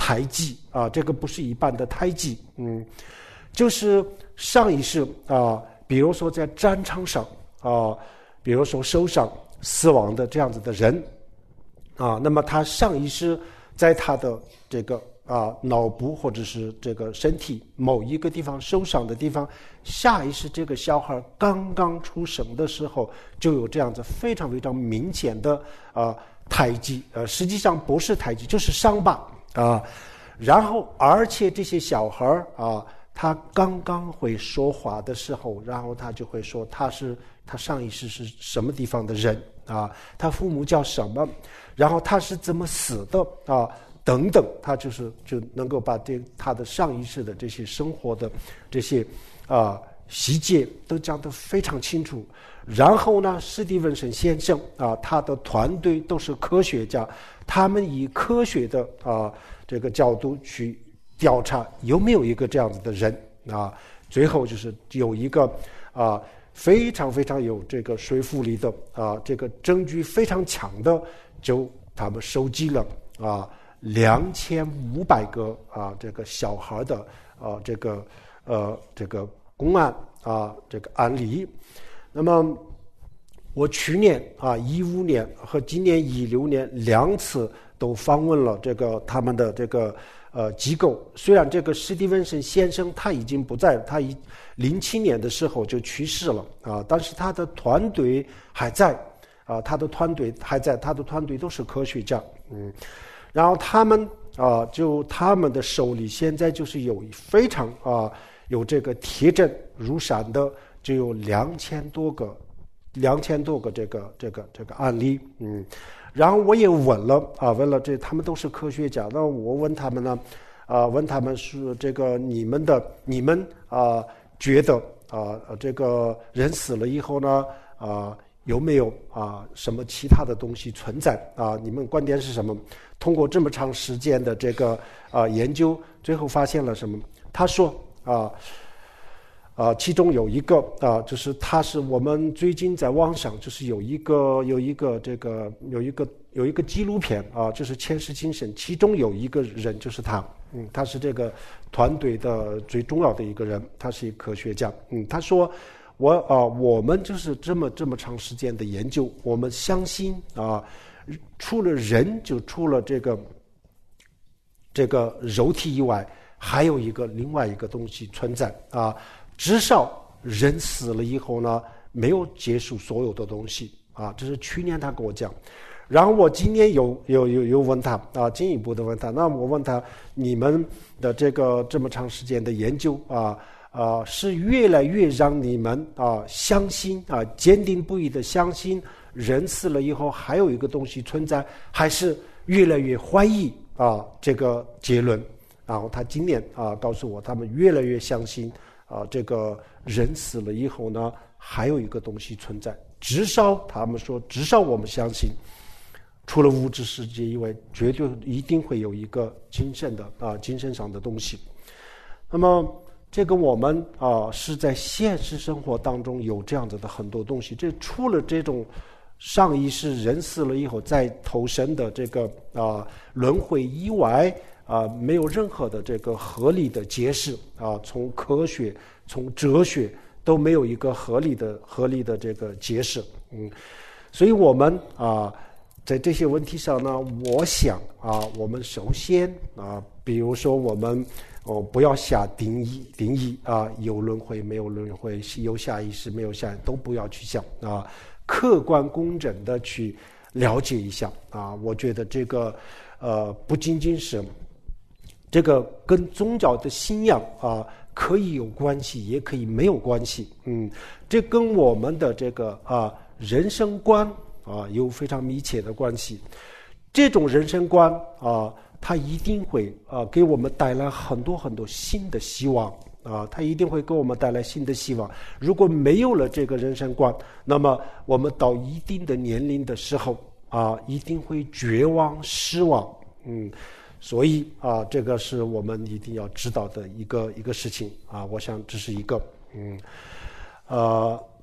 胎记啊，这个不是一般的胎记，嗯，就是上一世啊，比如说在战场上啊，比如说受伤死亡的这样子的人啊，那么他上一世在他的这个啊脑部或者是这个身体某一个地方受伤的地方，下一世这个小孩刚刚出生的时候就有这样子非常非常明显的啊胎记，呃，实际上不是胎记，就是伤疤啊。然后，而且这些小孩啊，他刚刚会说话的时候，然后他就会说他是他上一世是什么地方的人啊，他父母叫什么，然后他是怎么死的啊，等等，他就是就能够把这他的上一世的这些生活的这些啊细节都讲得非常清楚。然后呢，史蒂文森先生啊，他的团队都是科学家，他们以科学的啊这个角度去调查有没有一个这样子的人啊，最后就是有一个啊非常非常有这个说服力的啊这个证据非常强的，就他们收集了啊两千五百个啊这个小孩的啊这个呃这个公案啊这个案例。那么我去年啊一五年和今年一六年两次都访问了这个他们的这个呃机构。虽然这个史蒂文森先生他已经不在了，他一零七年的时候就去世了啊，但是他的团队还在啊，他的团队还在，他的团队都是科学家，嗯，然后他们啊，就他们的手里现在就是有非常啊有这个铁证如山的。就有两千多个，两千多个这个这个这个案例，嗯，然后我也问了啊，问了这他们都是科学家，那我问他们呢，啊，问他们是这个你们的你们啊觉得啊这个人死了以后呢啊有没有啊什么其他的东西存在啊？你们观点是什么？通过这么长时间的这个啊研究，最后发现了什么？他说啊。啊，其中有一个啊，就是他是我们最近在网上就是有一个有一个这个有一个有一个纪录片啊，就是前世今生，其中有一个人就是他，嗯，他是这个团队的最重要的一个人，他是一个科学家，嗯，他说我啊，我们就是这么这么长时间的研究，我们相信啊，除了人就除了这个这个肉体以外，还有一个另外一个东西存在啊。至少人死了以后呢，没有结束所有的东西啊，这是去年他跟我讲。然后我今年有有有有问他啊，进一步的问他，那我问他，你们的这个这么长时间的研究啊啊，是越来越让你们啊相信啊，坚定不移的相信人死了以后还有一个东西存在，还是越来越怀疑啊这个结论？然后他今年啊告诉我，他们越来越相信。啊，这个人死了以后呢，还有一个东西存在。至少他们说，至少我们相信，除了物质世界以外，绝对一定会有一个精神的啊，精神上的东西。那么，这个我们啊是在现实生活当中有这样子的很多东西。这除了这种上一世人死了以后再投生的这个啊轮回以外。啊，没有任何的这个合理的解释啊，从科学、从哲学都没有一个合理的、合理的这个解释。嗯，所以我们啊，在这些问题上呢，我想啊，我们首先啊，比如说我们哦，不要下定义，定义啊，有轮回没有轮回，有下意识没有下意识，都不要去想啊，客观公正的去了解一下啊。我觉得这个呃，不仅仅是。这个跟宗教的信仰啊可以有关系，也可以没有关系。嗯，这跟我们的这个啊人生观啊有非常密切的关系。这种人生观啊，它一定会啊给我们带来很多很多新的希望啊，它一定会给我们带来新的希望。如果没有了这个人生观，那么我们到一定的年龄的时候啊，一定会绝望、失望。嗯。所以啊，这个是我们一定要知道的一个一个事情啊。我想这是一个，嗯，呃，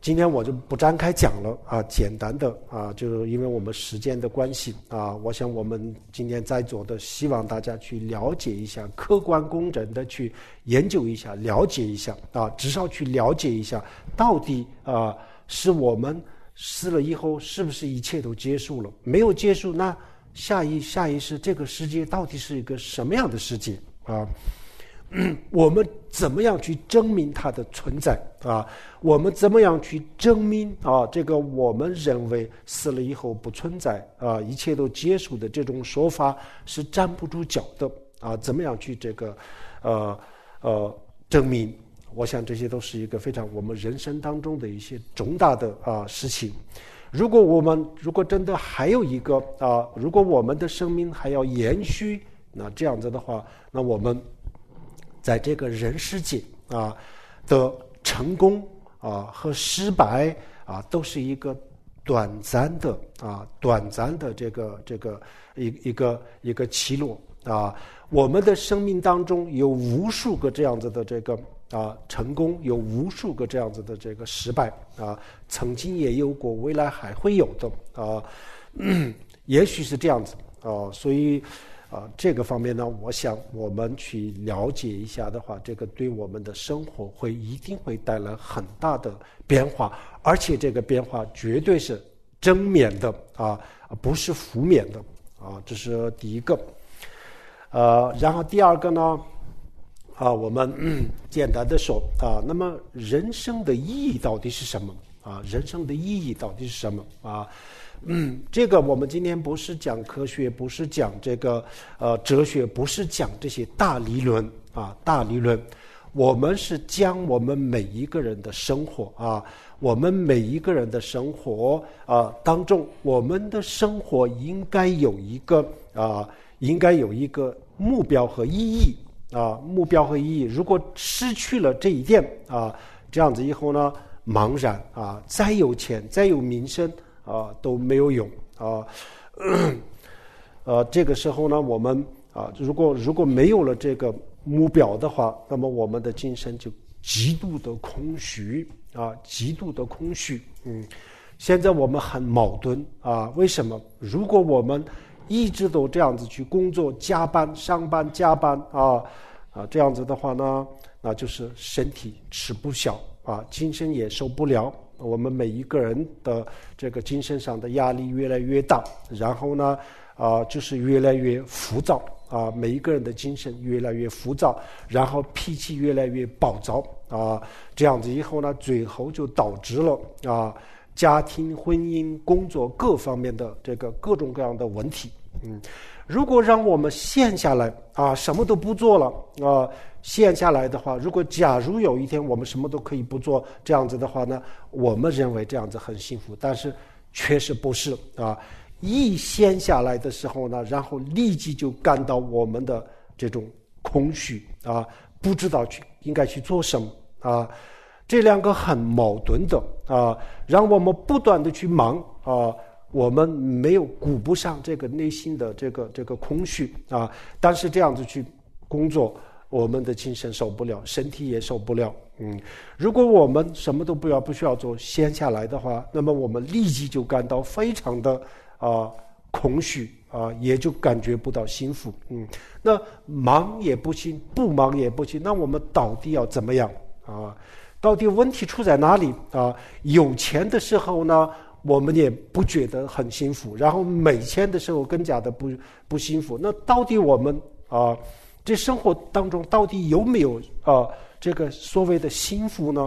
今天我就不展开讲了啊，简单的啊，就是因为我们时间的关系啊，我想我们今天在座的，希望大家去了解一下，客观公正的去研究一下，了解一下啊，至少去了解一下，到底啊是我们死了以后是不是一切都结束了？没有结束，那下一下一世这个世界到底是一个什么样的世界啊？我们怎么样去证明它的存在啊？我们怎么样去证明啊？这个我们认为死了以后不存在啊，一切都结束的这种说法是站不住脚的啊？怎么样去这个呃呃证明？我想这些都是一个非常我们人生当中的一些重大的啊事情。如果我们如果真的还有一个啊，如果我们的生命还要延续，那这样子的话，那我们在这个人世界啊的成功啊和失败啊，都是一个短暂的啊短暂的这个这个一一个一个起落啊。我们的生命当中有无数个这样子的这个啊成功，有无数个这样子的这个失败啊，曾经也有过，未来还会有的啊，嗯、也许是这样子啊，所以。啊，这个方面呢，我想我们去了解一下的话，这个对我们的生活会一定会带来很大的变化，而且这个变化绝对是正面的啊，不是负面的啊，这是第一个。呃，然后第二个呢，啊，我们、嗯、简单的说啊，那么人生的意义到底是什么啊？人生的意义到底是什么啊？嗯，这个我们今天不是讲科学，不是讲这个呃哲学，不是讲这些大理论啊，大理论，我们是讲我们每一个人的生活啊，我们每一个人的生活啊当中，我们的生活应该有一个啊，应该有一个目标和意义啊，目标和意义。如果失去了这一点啊，这样子以后呢，茫然啊，再有钱，再有名声。啊，都没有用啊，呃，这个时候呢，我们啊，如果如果没有了这个目标的话，那么我们的精神就极度的空虚啊，极度的空虚。嗯，现在我们很矛盾啊，为什么？如果我们一直都这样子去工作、加班、上班、加班啊啊，这样子的话呢，那就是身体吃不消啊，精神也受不了。我们每一个人的这个精神上的压力越来越大，然后呢，啊、呃，就是越来越浮躁啊、呃，每一个人的精神越来越浮躁，然后脾气越来越暴躁啊、呃，这样子以后呢，最后就导致了啊、呃，家庭、婚姻、工作各方面的这个各种各样的问题。嗯，如果让我们闲下来啊，什么都不做了啊。闲下来的话，如果假如有一天我们什么都可以不做，这样子的话呢，我们认为这样子很幸福，但是确实不是啊。一闲下来的时候呢，然后立即就感到我们的这种空虚啊，不知道去应该去做什么啊，这两个很矛盾的啊，让我们不断的去忙啊。我们没有顾不上这个内心的这个这个空虚啊，但是这样子去工作。我们的精神受不了，身体也受不了。嗯，如果我们什么都不要不需要做，闲下来的话，那么我们立即就感到非常的啊、呃、空虚啊、呃，也就感觉不到幸福。嗯，那忙也不行，不忙也不行，那我们到底要怎么样啊？到底问题出在哪里啊？有钱的时候呢，我们也不觉得很幸福，然后没钱的时候更加的不不幸福。那到底我们啊？这生活当中到底有没有啊、呃、这个所谓的幸福呢？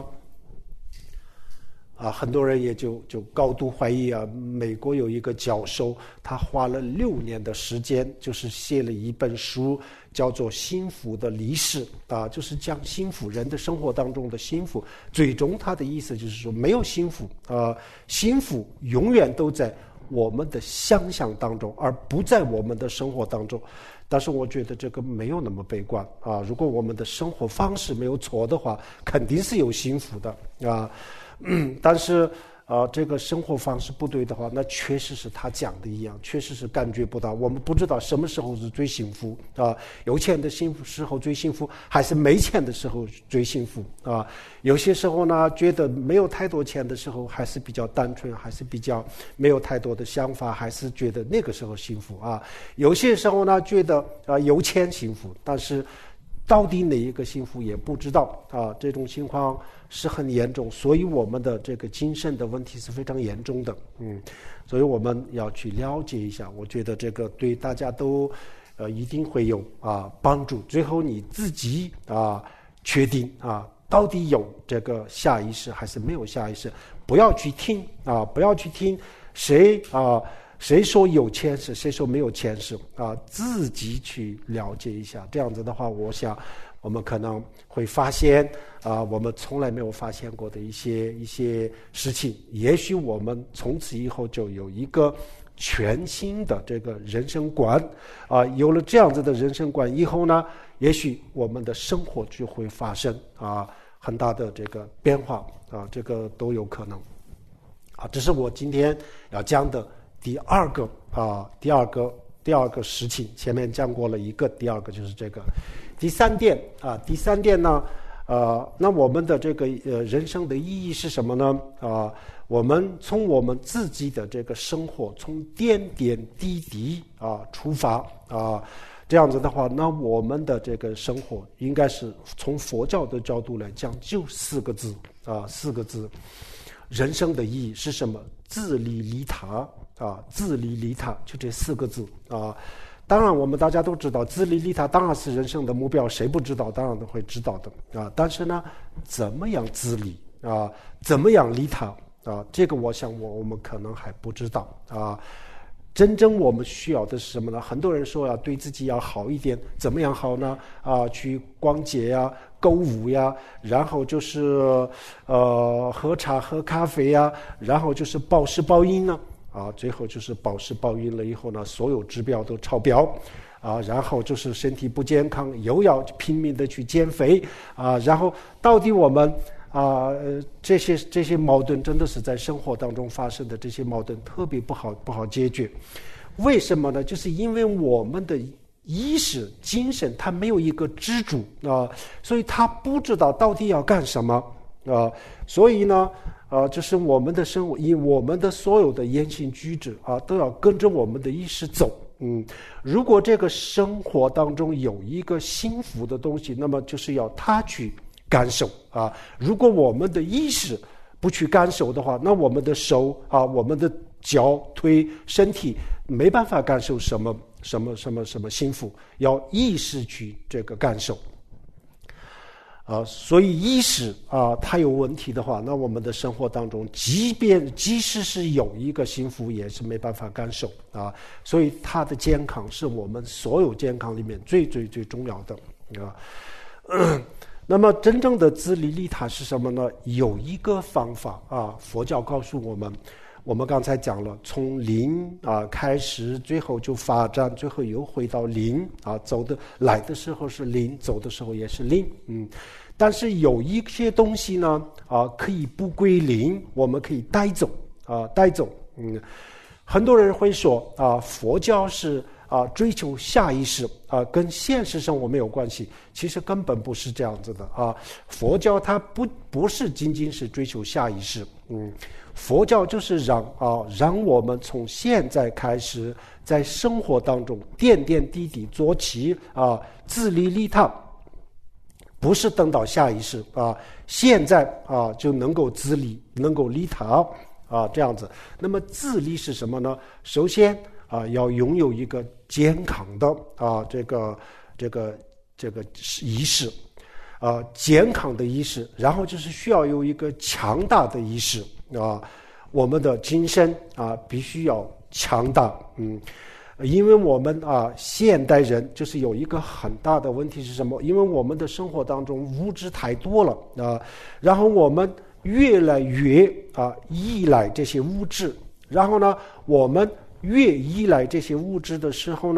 啊，很多人也就就高度怀疑啊。美国有一个教授，他花了六年的时间，就是写了一本书，叫做《幸福的历史》啊，就是讲幸福人的生活当中的幸福。最终他的意思就是说，没有幸福啊，幸福永远都在我们的想象当中，而不在我们的生活当中。但是我觉得这个没有那么悲观啊！如果我们的生活方式没有错的话，肯定是有幸福的啊。嗯，但是啊、呃，这个生活方式不对的话，那确实是他讲的一样，确实是感觉不到。我们不知道什么时候是最幸福啊、呃，有钱的幸福时候最幸福，还是没钱的时候最幸福啊、呃？有些时候呢，觉得没有太多钱的时候，还是比较单纯，还是比较没有太多的想法，还是觉得那个时候幸福啊。有些时候呢，觉得啊、呃、有钱幸福，但是到底哪一个幸福也不知道啊，这种情况是很严重，所以我们的这个精神的问题是非常严重的，嗯，所以我们要去了解一下，我觉得这个对大家都呃一定会有啊帮助。最后你自己啊确定啊到底有这个下意识还是没有下意识，不要去听啊，不要去听谁啊。谁说有钱是，谁说没有钱是啊？自己去了解一下，这样子的话，我想我们可能会发现啊，我们从来没有发现过的一些一些事情。也许我们从此以后就有一个全新的这个人生观啊，有了这样子的人生观以后呢，也许我们的生活就会发生啊很大的这个变化啊，这个都有可能啊。这是我今天要讲的。第二个啊，第二个第二个事情，前面讲过了一个，第二个就是这个。第三点啊，第三点呢，呃，那我们的这个呃人生的意义是什么呢？啊，我们从我们自己的这个生活，从点点滴滴啊出发啊，这样子的话，那我们的这个生活应该是从佛教的角度来讲，就四个字啊，四个字，人生的意义是什么？自利利他。啊，自利利他，就这四个字啊。当然，我们大家都知道，自利利他当然是人生的目标，谁不知道？当然都会知道的啊。但是呢，怎么样自利啊？怎么样利他啊？这个我想我我们可能还不知道啊。真正我们需要的是什么呢？很多人说要对自己要好一点，怎么样好呢？啊，去逛街呀、购物呀，然后就是呃喝茶、喝咖啡呀，然后就是暴食暴饮呢。啊，最后就是暴食暴饮了以后呢，所有指标都超标，啊，然后就是身体不健康，又要拼命的去减肥，啊，然后到底我们啊、呃、这些这些矛盾真的是在生活当中发生的，这些矛盾特别不好不好解决，为什么呢？就是因为我们的意识精神它没有一个支柱啊，所以他不知道到底要干什么啊，所以呢。啊，就是我们的生活，以我们的所有的言行举止啊，都要跟着我们的意识走。嗯，如果这个生活当中有一个幸福的东西，那么就是要他去感受啊。如果我们的意识不去感受的话，那我们的手啊，我们的脚、腿、身体没办法感受什么什么什么什么幸福，要意识去这个感受。啊，所以意识啊，它有问题的话，那我们的生活当中，即便即使是有一个幸福，也是没办法感受啊。所以它的健康是我们所有健康里面最最最重要的啊。呃、那么真正的自利利他是什么呢？有一个方法啊，佛教告诉我们。我们刚才讲了，从零啊开始，最后就发展，最后又回到零啊，走的来的时候是零，走的时候也是零，嗯。但是有一些东西呢，啊，可以不归零，我们可以带走啊，带走，嗯。很多人会说啊，佛教是啊追求下意识啊，跟现实生活没有关系。其实根本不是这样子的啊，佛教它不不是仅仅是追求下意识，嗯。佛教就是让啊，让我们从现在开始，在生活当中点点滴滴做起啊，自利利他，不是等到下一世啊，现在啊就能够自利，能够利他啊，这样子。那么自利是什么呢？首先啊，要拥有一个健康的啊这个这个这个意识。啊，健康的意识，然后就是需要有一个强大的意识啊，我们的精神啊必须要强大，嗯，因为我们啊现代人就是有一个很大的问题是什么？因为我们的生活当中物质太多了啊，然后我们越来越啊依赖这些物质，然后呢，我们越依赖这些物质的时候呢，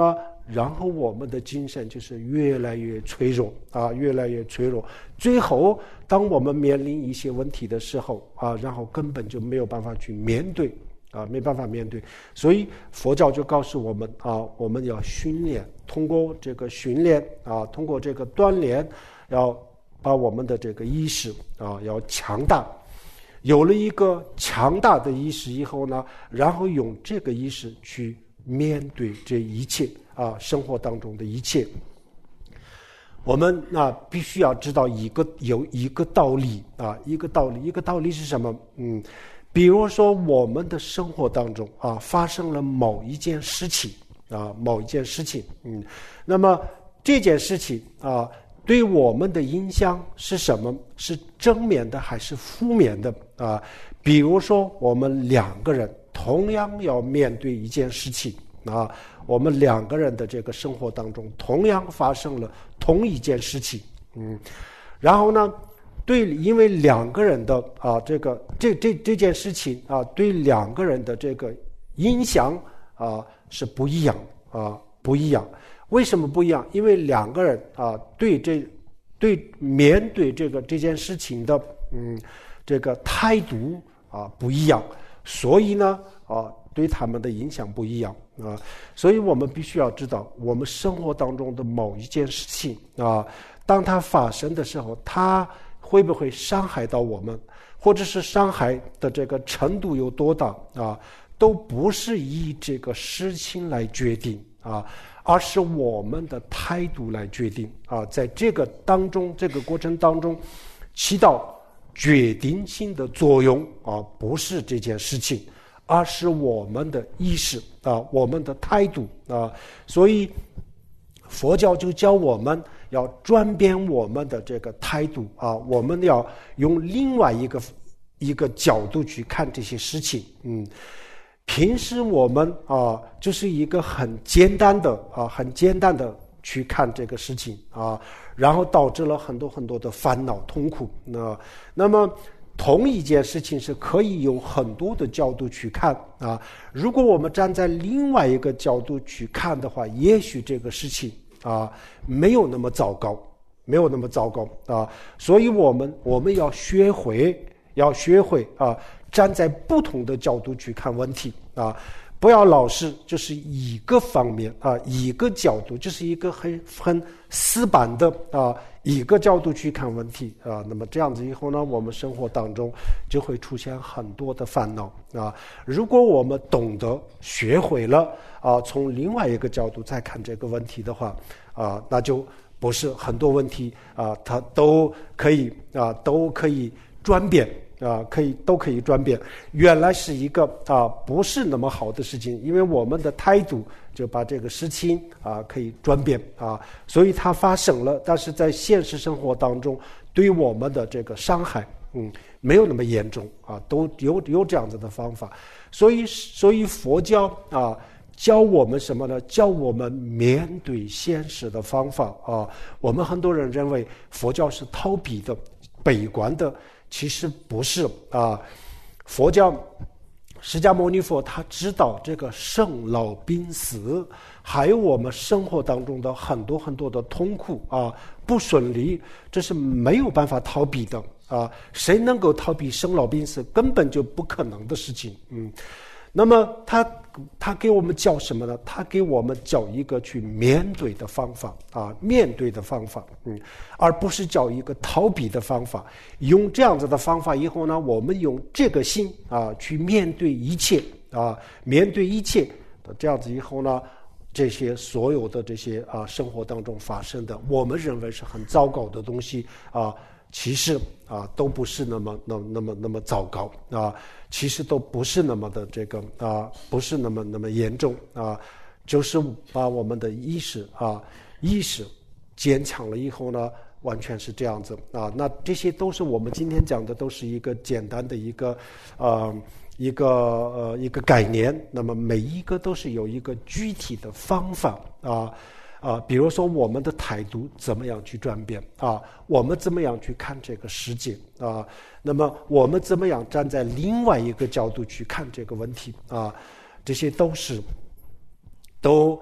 然后我们的精神就是越来越脆弱啊，越来越脆弱。最后，当我们面临一些问题的时候啊，然后根本就没有办法去面对啊，没办法面对。所以佛教就告诉我们啊，我们要训练，通过这个训练啊，通过这个锻炼，要把我们的这个意识啊要强大。有了一个强大的意识以后呢，然后用这个意识去面对这一切啊，生活当中的一切。我们那必须要知道一个有一个道理啊，一个道理，一个道理是什么？嗯，比如说我们的生活当中啊，发生了某一件事情啊，某一件事情，嗯，那么这件事情啊，对我们的影响是什么？是正面的还是负面的啊？比如说我们两个人同样要面对一件事情啊，我们两个人的这个生活当中同样发生了同一件事情，嗯，然后呢，对，因为两个人的啊这个这这这件事情啊，对两个人的这个影响啊是不一样啊，不一样。为什么不一样？因为两个人啊，对这对面对这个这件事情的嗯这个态度啊不一样，所以呢啊对他们的影响不一样啊，所以我们必须要知道，我们生活当中的某一件事情啊，当它发生的时候，它会不会伤害到我们，或者是伤害的这个程度有多大啊，都不是以这个事情来决定啊。而是我们的态度来决定啊，在这个当中，这个过程当中，起到决定性的作用啊，不是这件事情，而是我们的意识啊，我们的态度啊。所以，佛教就教我们要转变我们的这个态度啊，我们要用另外一个一个角度去看这些事情，嗯。平时我们啊，就是一个很简单的啊，很简单的去看这个事情啊，然后导致了很多很多的烦恼痛苦。那那么同一件事情是可以有很多的角度去看啊。如果我们站在另外一个角度去看的话，也许这个事情啊没有那么糟糕，没有那么糟糕啊。所以我们我们要学会，要学会啊。站在不同的角度去看问题啊，不要老是就是一个方面啊，一个角度，就是一个很很死板的啊一个角度去看问题啊。那么这样子以后呢，我们生活当中就会出现很多的烦恼啊。如果我们懂得学会了啊，从另外一个角度再看这个问题的话啊，那就不是很多问题啊，它都可以啊，都可以转变。啊，可以都可以转变，原来是一个啊不是那么好的事情，因为我们的态度就把这个事情啊可以转变啊，所以它发生了，但是在现实生活当中对我们的这个伤害，嗯，没有那么严重啊，都有有这样子的方法，所以所以佛教啊教我们什么呢？教我们面对现实的方法啊。我们很多人认为佛教是逃避的、悲观的。其实不是啊，佛教释迦牟尼佛他知道这个生老病死，还有我们生活当中的很多很多的痛苦啊、不顺利，这是没有办法逃避的啊。谁能够逃避生老病死，根本就不可能的事情。嗯，那么他他给我们教什么呢？他给我们教一个去面对的方法啊，面对的方法，嗯，而不是教一个逃避的方法。用这样子的方法以后呢，我们用这个心啊去面对一切啊，面对一切，这样子以后呢，这些所有的这些啊生活当中发生的，我们认为是很糟糕的东西啊。其实啊，都不是那么、那么、那么、那么糟糕啊！其实都不是那么的这个啊，不是那么、那么严重啊。就是把我们的意识啊，意识坚强了以后呢，完全是这样子啊。那这些都是我们今天讲的，都是一个简单的一个呃一个呃一个概念。那么每一个都是有一个具体的方法啊。啊，比如说我们的态度怎么样去转变啊？我们怎么样去看这个世界啊？那么我们怎么样站在另外一个角度去看这个问题啊？这些都是，都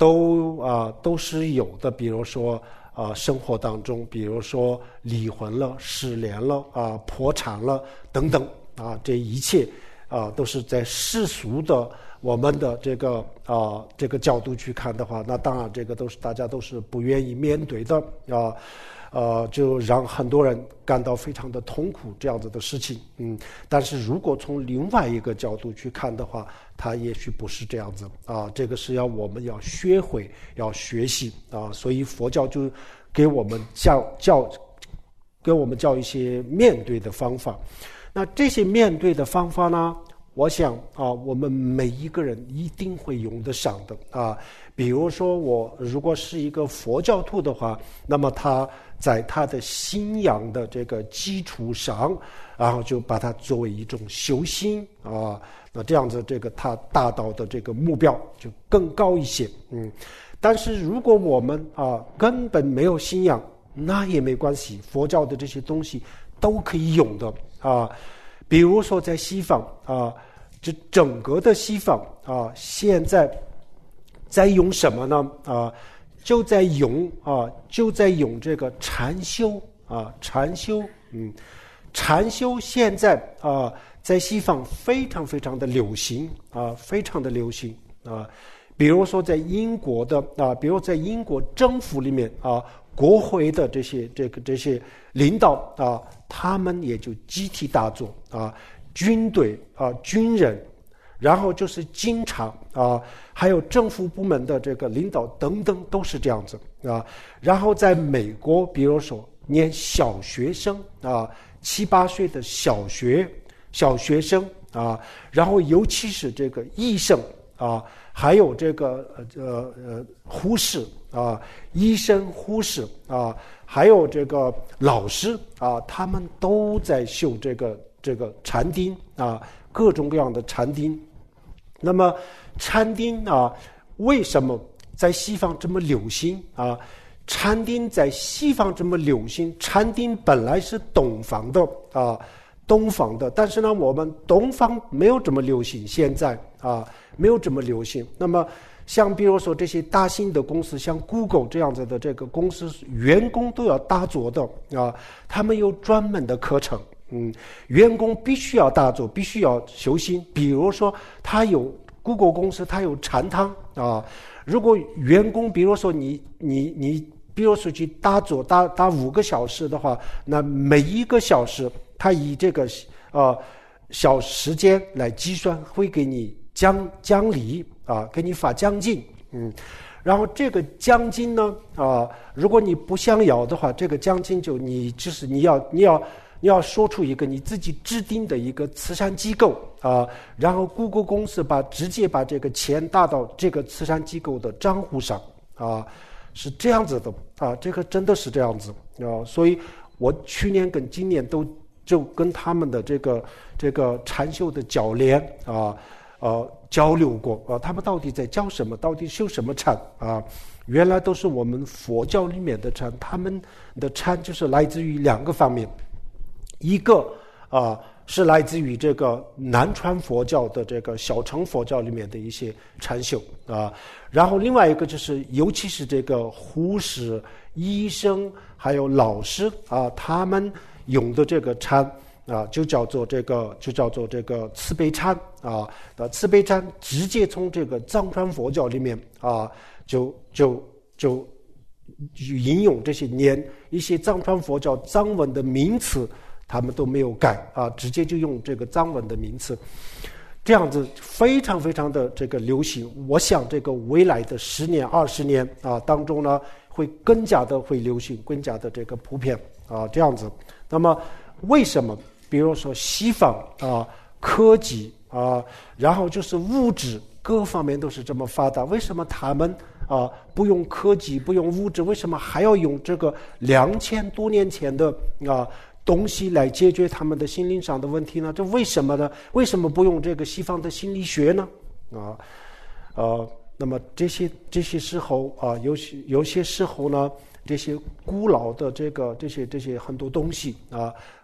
都啊、呃、都是有的，比如说啊、呃、生活当中，比如说离婚了、失联了啊、呃、破产了等等啊，这一切啊、呃、都是在世俗的我们的这个啊、呃、这个角度去看的话，那当然这个都是大家都是不愿意面对的啊。呃，就让很多人感到非常的痛苦，这样子的事情，嗯，但是如果从另外一个角度去看的话，它也许不是这样子啊，这个是要我们要学会，要学习啊，所以佛教就给我们教教，给我们教一些面对的方法。那这些面对的方法呢，我想啊，我们每一个人一定会用得上的啊。比如说，我如果是一个佛教徒的话，那么他在他的信仰的这个基础上，然后就把它作为一种修行啊，那这样子，这个他达到的这个目标就更高一些。嗯，但是如果我们啊根本没有信仰，那也没关系，佛教的这些东西都可以用的啊。比如说在西方啊，这整个的西方啊，现在在用什么呢？啊，就在用啊，就在用这个禅修啊，禅修，嗯，禅修现在啊，在西方非常非常的流行啊，非常的流行啊。比如说在英国的啊，比如在英国政府里面啊，国会的这些这个这些领导啊，他们也就集体打坐啊，军队啊，军人。然后就是警察啊，还有政府部门的这个领导等等，都是这样子啊。然后在美国，比如说念小学生啊，七八岁的小学小学生啊，然后尤其是这个医生啊，还有这个呃呃护士啊，医生护士啊，还有这个老师啊，他们都在修这个这个禅定啊，各种各样的禅定。那么禅定啊，为什么在西方这么流行啊？禅定在西方这么流行，禅定本来是东方的啊，东方的，但是呢，我们东方没有这么流行，现在啊没有这么流行。那么像比如说这些大型的公司，像 Google 这样子的这个公司，员工都要打坐的啊，他们有专门的课程。嗯，员工必须要打坐，必须要修行。比如说，他有 Google 公司，他有禅堂啊。如果员工，比如说你你你，比如说去打坐打打五个小时的话，那每一个小时他以这个呃小时间来计算，会给你奖奖励啊，给你发奖金。嗯，然后这个奖金呢啊，如果你不想要的话，这个奖金就你就是你要你要。你要说出一个你自己制定的一个慈善机构啊，然后 Google 公司把直接把这个钱打到这个慈善机构的账户上啊，是这样子的啊，这个真的是这样子啊，所以我去年跟今年都就跟他们的这个这个禅修的教练啊呃交流过啊，他们到底在教什么，到底修什么禅啊？原来都是我们佛教里面的禅，他们的禅就是来自于两个方面。一个啊、呃、是来自于这个南传佛教的这个小乘佛教里面的一些禅修啊，然后另外一个就是尤其是这个护士、医生还有老师啊，他们用的这个禅啊，就叫做这个就叫做这个慈悲禅啊，慈悲禅直接从这个藏传佛教里面啊，就就就引用这些年一些藏传佛教藏文的名词。他们都没有改啊，直接就用这个藏文的名词，这样子非常非常的这个流行。我想这个未来的十年、二十年啊当中呢，会更加的会流行，更加的这个普遍啊这样子。那么为什么？比如说西方啊，科技啊，然后就是物质各方面都是这么发达，为什么他们啊不用科技，不用物质，为什么还要用这个两千多年前的啊？东西来解决他们的心灵上的问题呢？这为什么呢？为什么不用这个西方的心理学呢？啊，呃，那么这些这些时候啊，有些有些时候呢，这些古老的这个这些这些很多东西啊，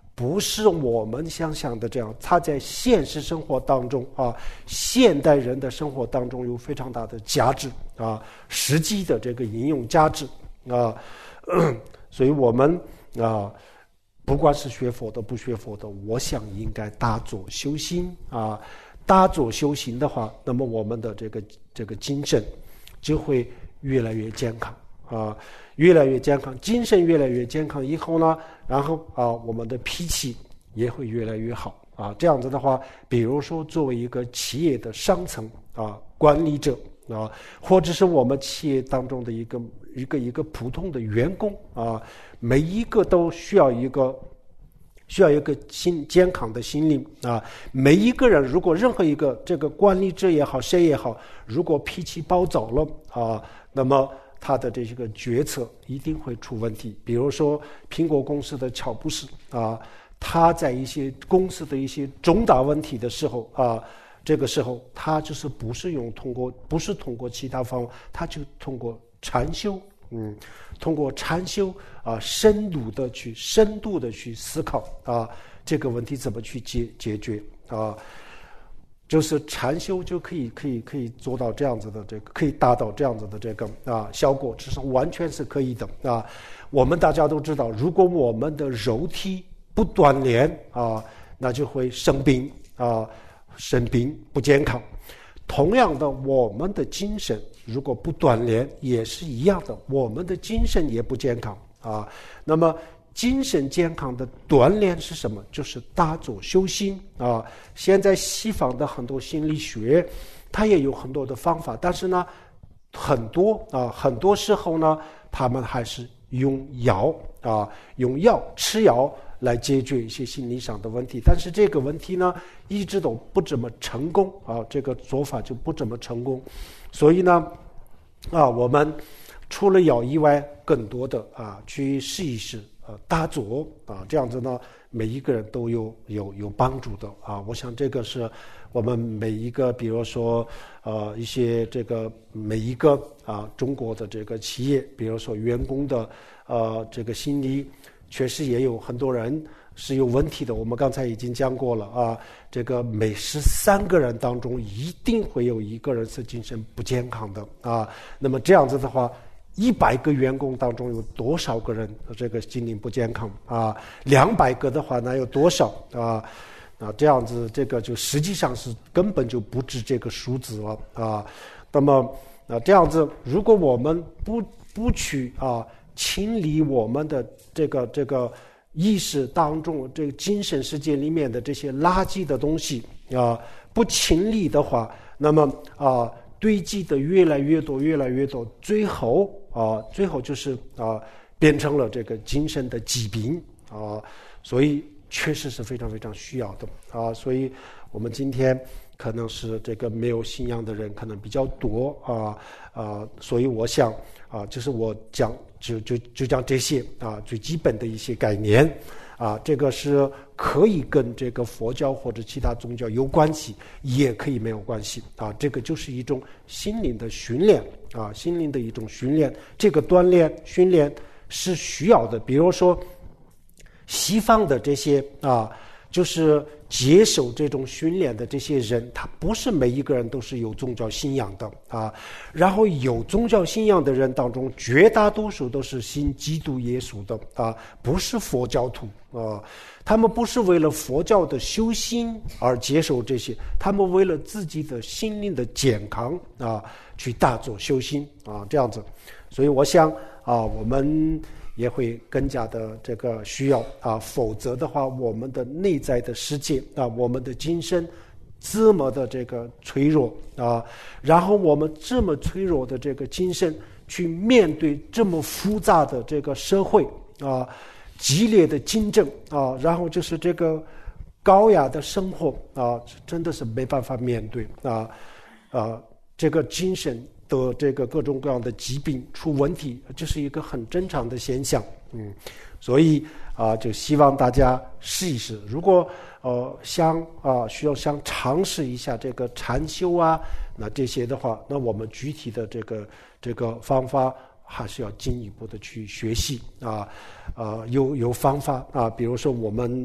不是我们想象的这样，它在现实生活当中啊，现代人的生活当中有非常大的价值啊，实际的这个应用价值啊，所以我们啊，不管是学佛的不学佛的，我想应该大做修心啊，大做修行的话，那么我们的这个这个精神就会越来越健康啊，越来越健康，精神越来越健康以后呢，然后啊，我们的脾气也会越来越好啊。这样子的话，比如说作为一个企业的上层啊管理者啊，或者是我们企业当中的一个一个一个普通的员工啊，每一个都需要一个需要一个心健康的心灵啊。每一个人如果任何一个这个管理者也好，谁也好，如果脾气暴躁了啊，那么他的这个决策一定会出问题。比如说苹果公司的乔布斯啊，他在一些公司的一些重大问题的时候啊，这个时候他就是不是用通过不是通过其他方法，他就通过禅修，嗯，通过禅修啊，深度的去深度的去思考啊，这个问题怎么去解解决啊。就是禅修就可以可以可以做到这样子的这个，可以达到这样子的这个啊效果，这是完全是可以的啊。我们大家都知道，如果我们的肉体不锻炼啊，那就会生病啊，生病不健康。同样的，我们的精神如果不锻炼也是一样的，我们的精神也不健康啊。那么精神健康的锻炼是什么？就是大做修心啊！现在西方的很多心理学，它也有很多的方法，但是呢，很多啊，很多时候呢，他们还是用药啊，用药吃药来解决一些心理上的问题。但是这个问题呢，一直都不怎么成功啊，这个做法就不怎么成功。所以呢，啊，我们除了药以外，更多的啊，去试一试。大做啊，这样子呢，每一个人都有有有帮助的啊。我想这个是我们每一个，比如说呃一些这个每一个啊中国的这个企业，比如说员工的呃这个心理，确实也有很多人是有问题的。我们刚才已经讲过了啊，这个每十三个人当中一定会有一个人是精神不健康的啊。那么这样子的话，一百个员工当中有多少个人这个心灵不健康啊？两百个的话，那有多少啊？啊，这样子，这个就实际上是根本就不止这个数字了啊。那么啊，这样子，如果我们不不去啊清理我们的这个这个意识当中这个精神世界里面的这些垃圾的东西啊，不清理的话，那么啊堆积的越来越多，越来越多，最后啊，最后就是啊，变成了这个精神的疾病啊，所以确实是非常非常需要的啊，所以我们今天可能是这个没有信仰的人可能比较多啊啊，所以我想啊，就是我讲就就就讲这些啊最基本的一些概念啊，这个是可以跟这个佛教或者其他宗教有关系，也可以没有关系啊，这个就是一种心灵的训练啊，心灵的一种训练，这个锻炼训练是需要的。比如说西方的这些啊，就是接受这种训练的这些人，他不是每一个人都是有宗教信仰的啊。然后有宗教信仰的人当中，绝大多数都是信基督耶稣的啊，不是佛教徒啊。他们不是为了佛教的修心而接受这些，他们为了自己的心灵的健康啊，去大做修心啊，这样子。所以我想啊，我们也会更加的这个需要啊，否则的话，我们的内在的世界啊，我们的精神这么的这个脆弱啊，然后我们这么脆弱的这个精神去面对这么复杂的这个社会啊，激烈的竞争啊，然后就是这个高雅的生活啊，真的是没办法面对啊啊，这个精神的这个各种各样的疾病出问题，这是一个很正常的现象，嗯，所以啊，就希望大家试一试。如果呃想啊需要想尝试一下这个禅修啊，那这些的话，那我们具体的这个这个方法还是要进一步的去学习啊，呃，有有方法啊，比如说我们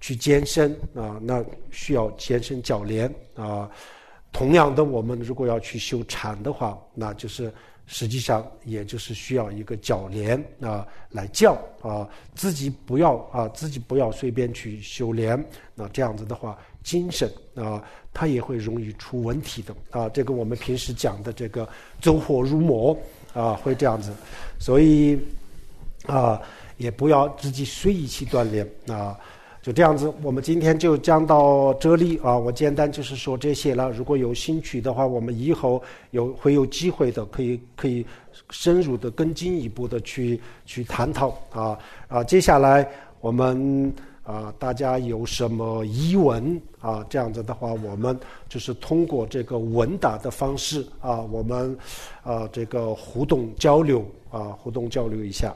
去健身啊，那需要健身教练啊。同样的，我们如果要去修禅的话，那就是实际上也就是需要一个教练啊来教啊，自己不要啊，自己不要随便去修炼。那这样子的话，精神啊，它也会容易出问题的啊。这个我们平时讲的这个走火入魔啊，会这样子，所以啊，也不要自己随意去锻炼啊。就这样子，我们今天就讲到这里啊。我简单就是说这些了。如果有兴趣的话，我们以后有会有机会的，可以可以深入的、更进一步的去去探讨啊啊。接下来我们啊，大家有什么疑问啊？这样子的话，我们就是通过这个问答的方式啊，我们啊这个互动交流啊，互动交流一下。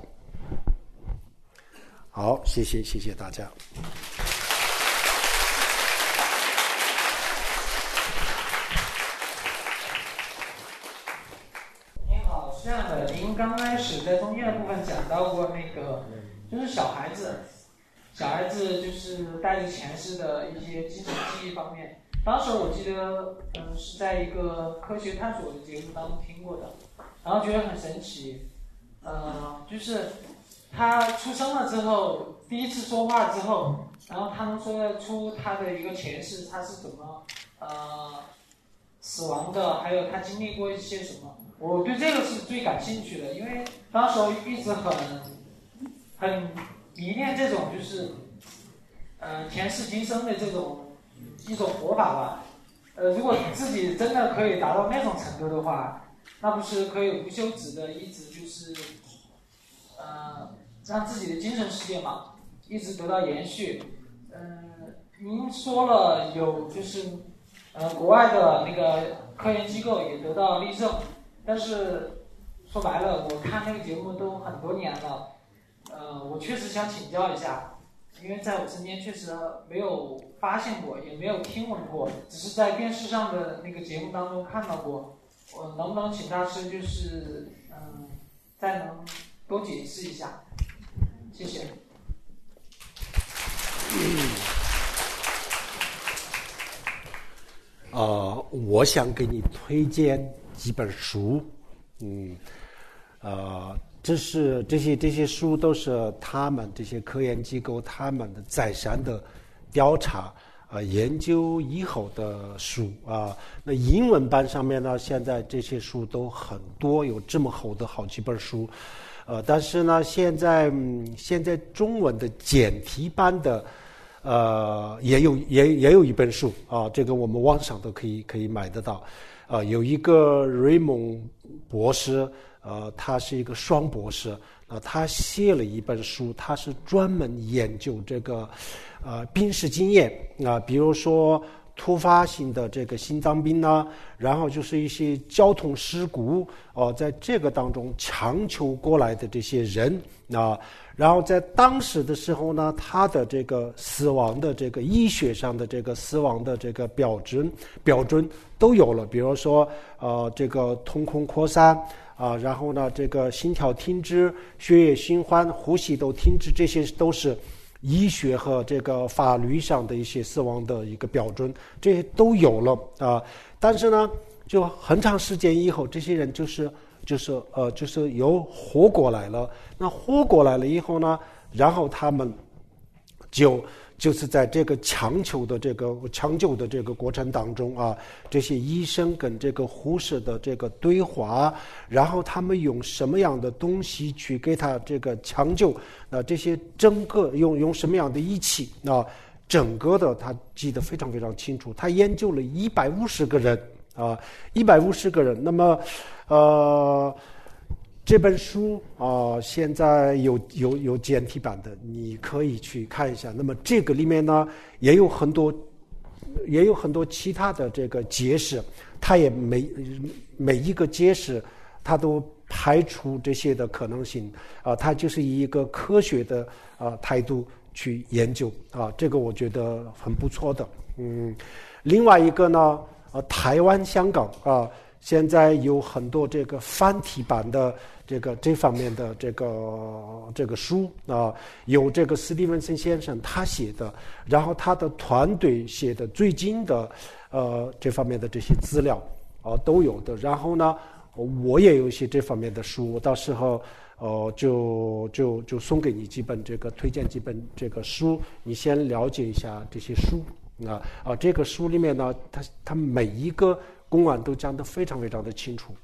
好，谢谢，谢谢大家。 您好，是这样的，您刚开始在中间的部分讲到过那个，就是小孩子，小孩子就是带着前世的一些精神记忆方面。当时我记得，嗯，是在一个科学探索的节目当中听过的，然后觉得很神奇，呃，就是。他出生了之后，第一次说话之后，然后他能说得出他的一个前世，他是怎么呃死亡的，还有他经历过一些什么。我对这个是最感兴趣的，因为当时我一直很很迷恋这种就是呃前世今生的这种一种活法吧。呃，如果自己真的可以达到那种程度的话，那不是可以无休止的一直就是呃。让自己的精神世界嘛，一直得到延续。嗯、呃，您说了有就是，呃，国外的那个科研机构也得到例证，但是说白了，我看那个节目都很多年了，呃，我确实想请教一下，因为在我身边确实没有发现过，也没有听闻过，只是在电视上的那个节目当中看到过。我能不能请大师就是嗯、呃，再能多解释一下？谢谢。 嗯，呃，我想给你推荐几本书，嗯，呃，这是这些这些书都是他们这些科研机构他们的再三的调查啊、呃、研究以后的书啊。那英文版上面呢，现在这些书都很多，有这么厚的好几本书。呃，但是呢，现在、嗯、现在中文的简体版的，呃，也有也也有一本书啊，这个我们网上都可以可以买得到。啊、呃，有一个瑞蒙博士，呃，他是一个双博士，啊、呃，他写了一本书，他是专门研究这个，呃，病史经验啊、呃，比如说突发性的这个心脏病啊，然后就是一些交通事故哦、呃，在这个当中抢救过来的这些人啊、呃，然后在当时的时候呢，他的这个死亡的这个医学上的这个死亡的这个标准标准都有了，比如说呃这个瞳孔扩散啊、呃，然后呢这个心跳停止、血液循环、呼吸都停止，这些都是医学和这个法律上的一些死亡的一个标准，这些都有了啊、呃。但是呢，就很长时间以后，这些人就是就是呃就是又活过来了。那活过来了以后呢，然后他们就就是在这个抢救的这个抢救的这个过程当中啊，这些医生跟这个护士的这个对话，然后他们用什么样的东西去给他这个抢救，啊，这些整个用用什么样的仪器啊，整个的他记得非常非常清楚。他研究了一百五十个人啊，一百五十个人。那么，呃。这本书啊、呃，现在有有有简体版的，你可以去看一下。那么这个里面呢，也有很多，也有很多其他的这个解释，它也每每一个解释，它都排除这些的可能性啊、呃，它就是以一个科学的啊、呃、态度去研究啊、呃，这个我觉得很不错的。嗯，另外一个呢，呃，台湾、香港啊。呃现在有很多这个繁体版的这个这方面的这个这个书啊，有这个斯蒂文森先生他写的，然后他的团队写的最近的呃这方面的这些资料啊都有的。然后呢，我也有一些这方面的书，我到时候呃就就就送给你几本这个推荐几本这个书，你先了解一下这些书啊啊这个书里面呢，它它每一个公案都讲得非常非常的清楚。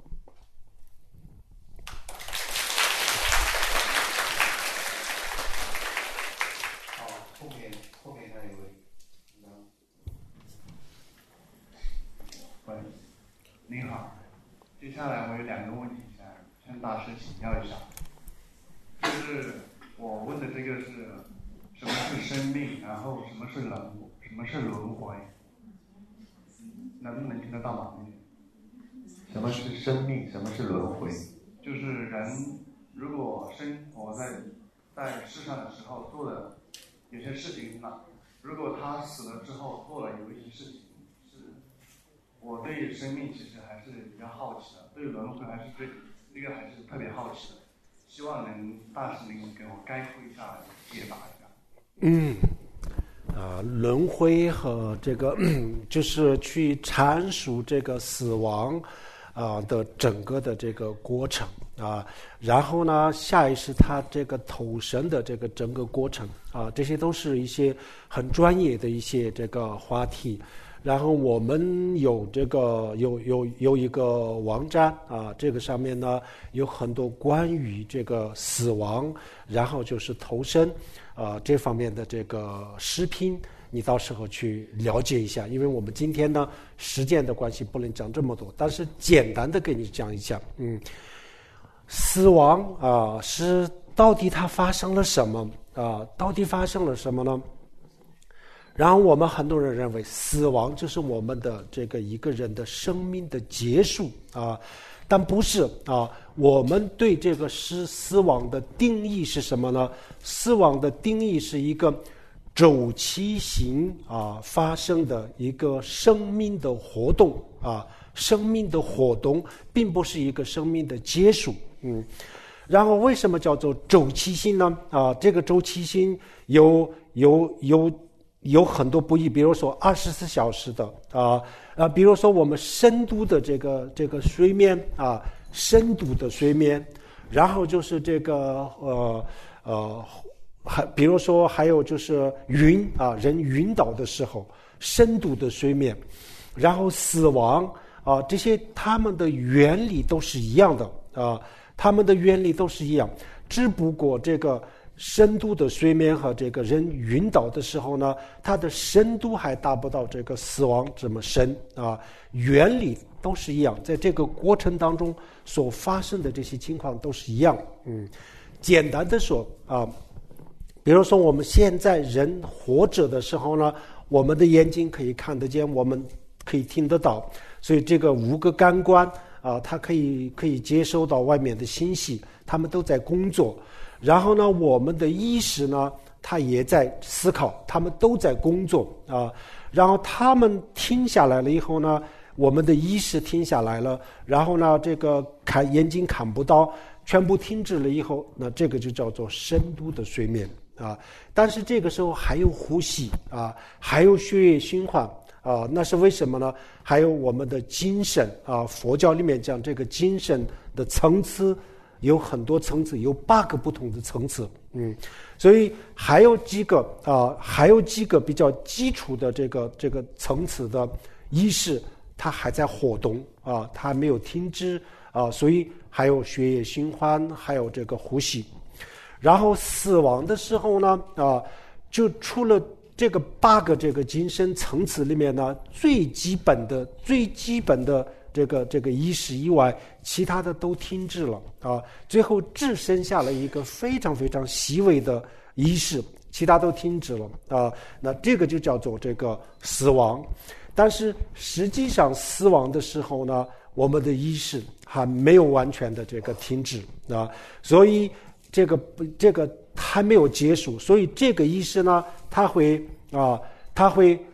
您好，接下来我有两个问题想向大师请教一下，就是我问的这个是什么是生命，然后什么是轮什么是轮回，能不能听得到吗？ 什么是生命，什么是轮回？ 就是人如果生活在在世上的时候做的有些事情呢，如果他死了之后做了有一些事情。我对生命其实还是比较好奇的，对轮回还是对这个还是特别好奇的，希望能大师能给我概括一下，解答一下。 嗯，啊、呃，轮回和这个就是去阐述这个死亡啊、呃、的整个的这个过程啊、呃，然后呢，下一是他这个投生的这个整个过程啊、呃，这些都是一些很专业的一些这个话题。然后我们有这个有有有一个网站啊，这个上面呢有很多关于这个死亡，然后就是投生啊这方面的这个视频，你到时候去了解一下。因为我们今天呢时间的关系不能讲这么多，但是简单的给你讲一下，嗯，死亡啊是到底它发生了什么啊？到底发生了什么呢？然后我们很多人认为死亡就是我们的这个一个人的生命的结束啊，但不是啊。我们对这个死死亡的定义是什么呢？死亡的定义是一个周期性啊发生的一个生命的活动啊，生命的活动并不是一个生命的结束。嗯，然后为什么叫做周期性呢？啊，这个周期性有有有。有很多不一，比如说二十四小时的啊啊，比如说我们深度的这个这个睡眠啊，深度的睡眠，然后就是这个呃呃，还比如说还有就是晕啊，人晕倒的时候，深度的睡眠，然后死亡啊，这些他们的原理都是一样的啊，他们的原理都是一样，只不过这个。深度的睡眠和这个人晕倒的时候呢，它的深度还达不到这个死亡这么深啊，原理都是一样，在这个过程当中所发生的这些情况都是一样。嗯，简单的说啊，比如说我们现在人活着的时候呢，我们的眼睛可以看得见，我们可以听得到，所以这个五个感官啊，它可以可以接收到外面的信息，他们都在工作。然后呢，我们的意识呢，他也在思考，他们都在工作啊。然后他们停下来了以后呢，我们的意识停下来了，然后呢，这个看眼睛看不到，全部停止了以后，那这个就叫做深度的睡眠啊。但是这个时候还有呼吸啊，还有血液循环啊，那是为什么呢？还有我们的精神啊，佛教里面讲这个精神的层次。有很多层次，有八个不同的层次，嗯，所以还有几个啊、呃，还有几个比较基础的这个这个层次的意识，它还在活动啊，它还没有停止啊，所以还有血液循环，还有这个呼吸。然后死亡的时候呢，啊，就除了这个八个这个精神层次里面呢，最基本的、最基本的。这个这个意识以外，其他的都停止了啊，最后只剩下了一个非常非常细微的意识，其他都停止了啊。那这个就叫做这个死亡。但是实际上死亡的时候呢，我们的意识还没有完全的这个停止啊，所以这个这个还没有结束，所以这个意识呢，它会啊，它会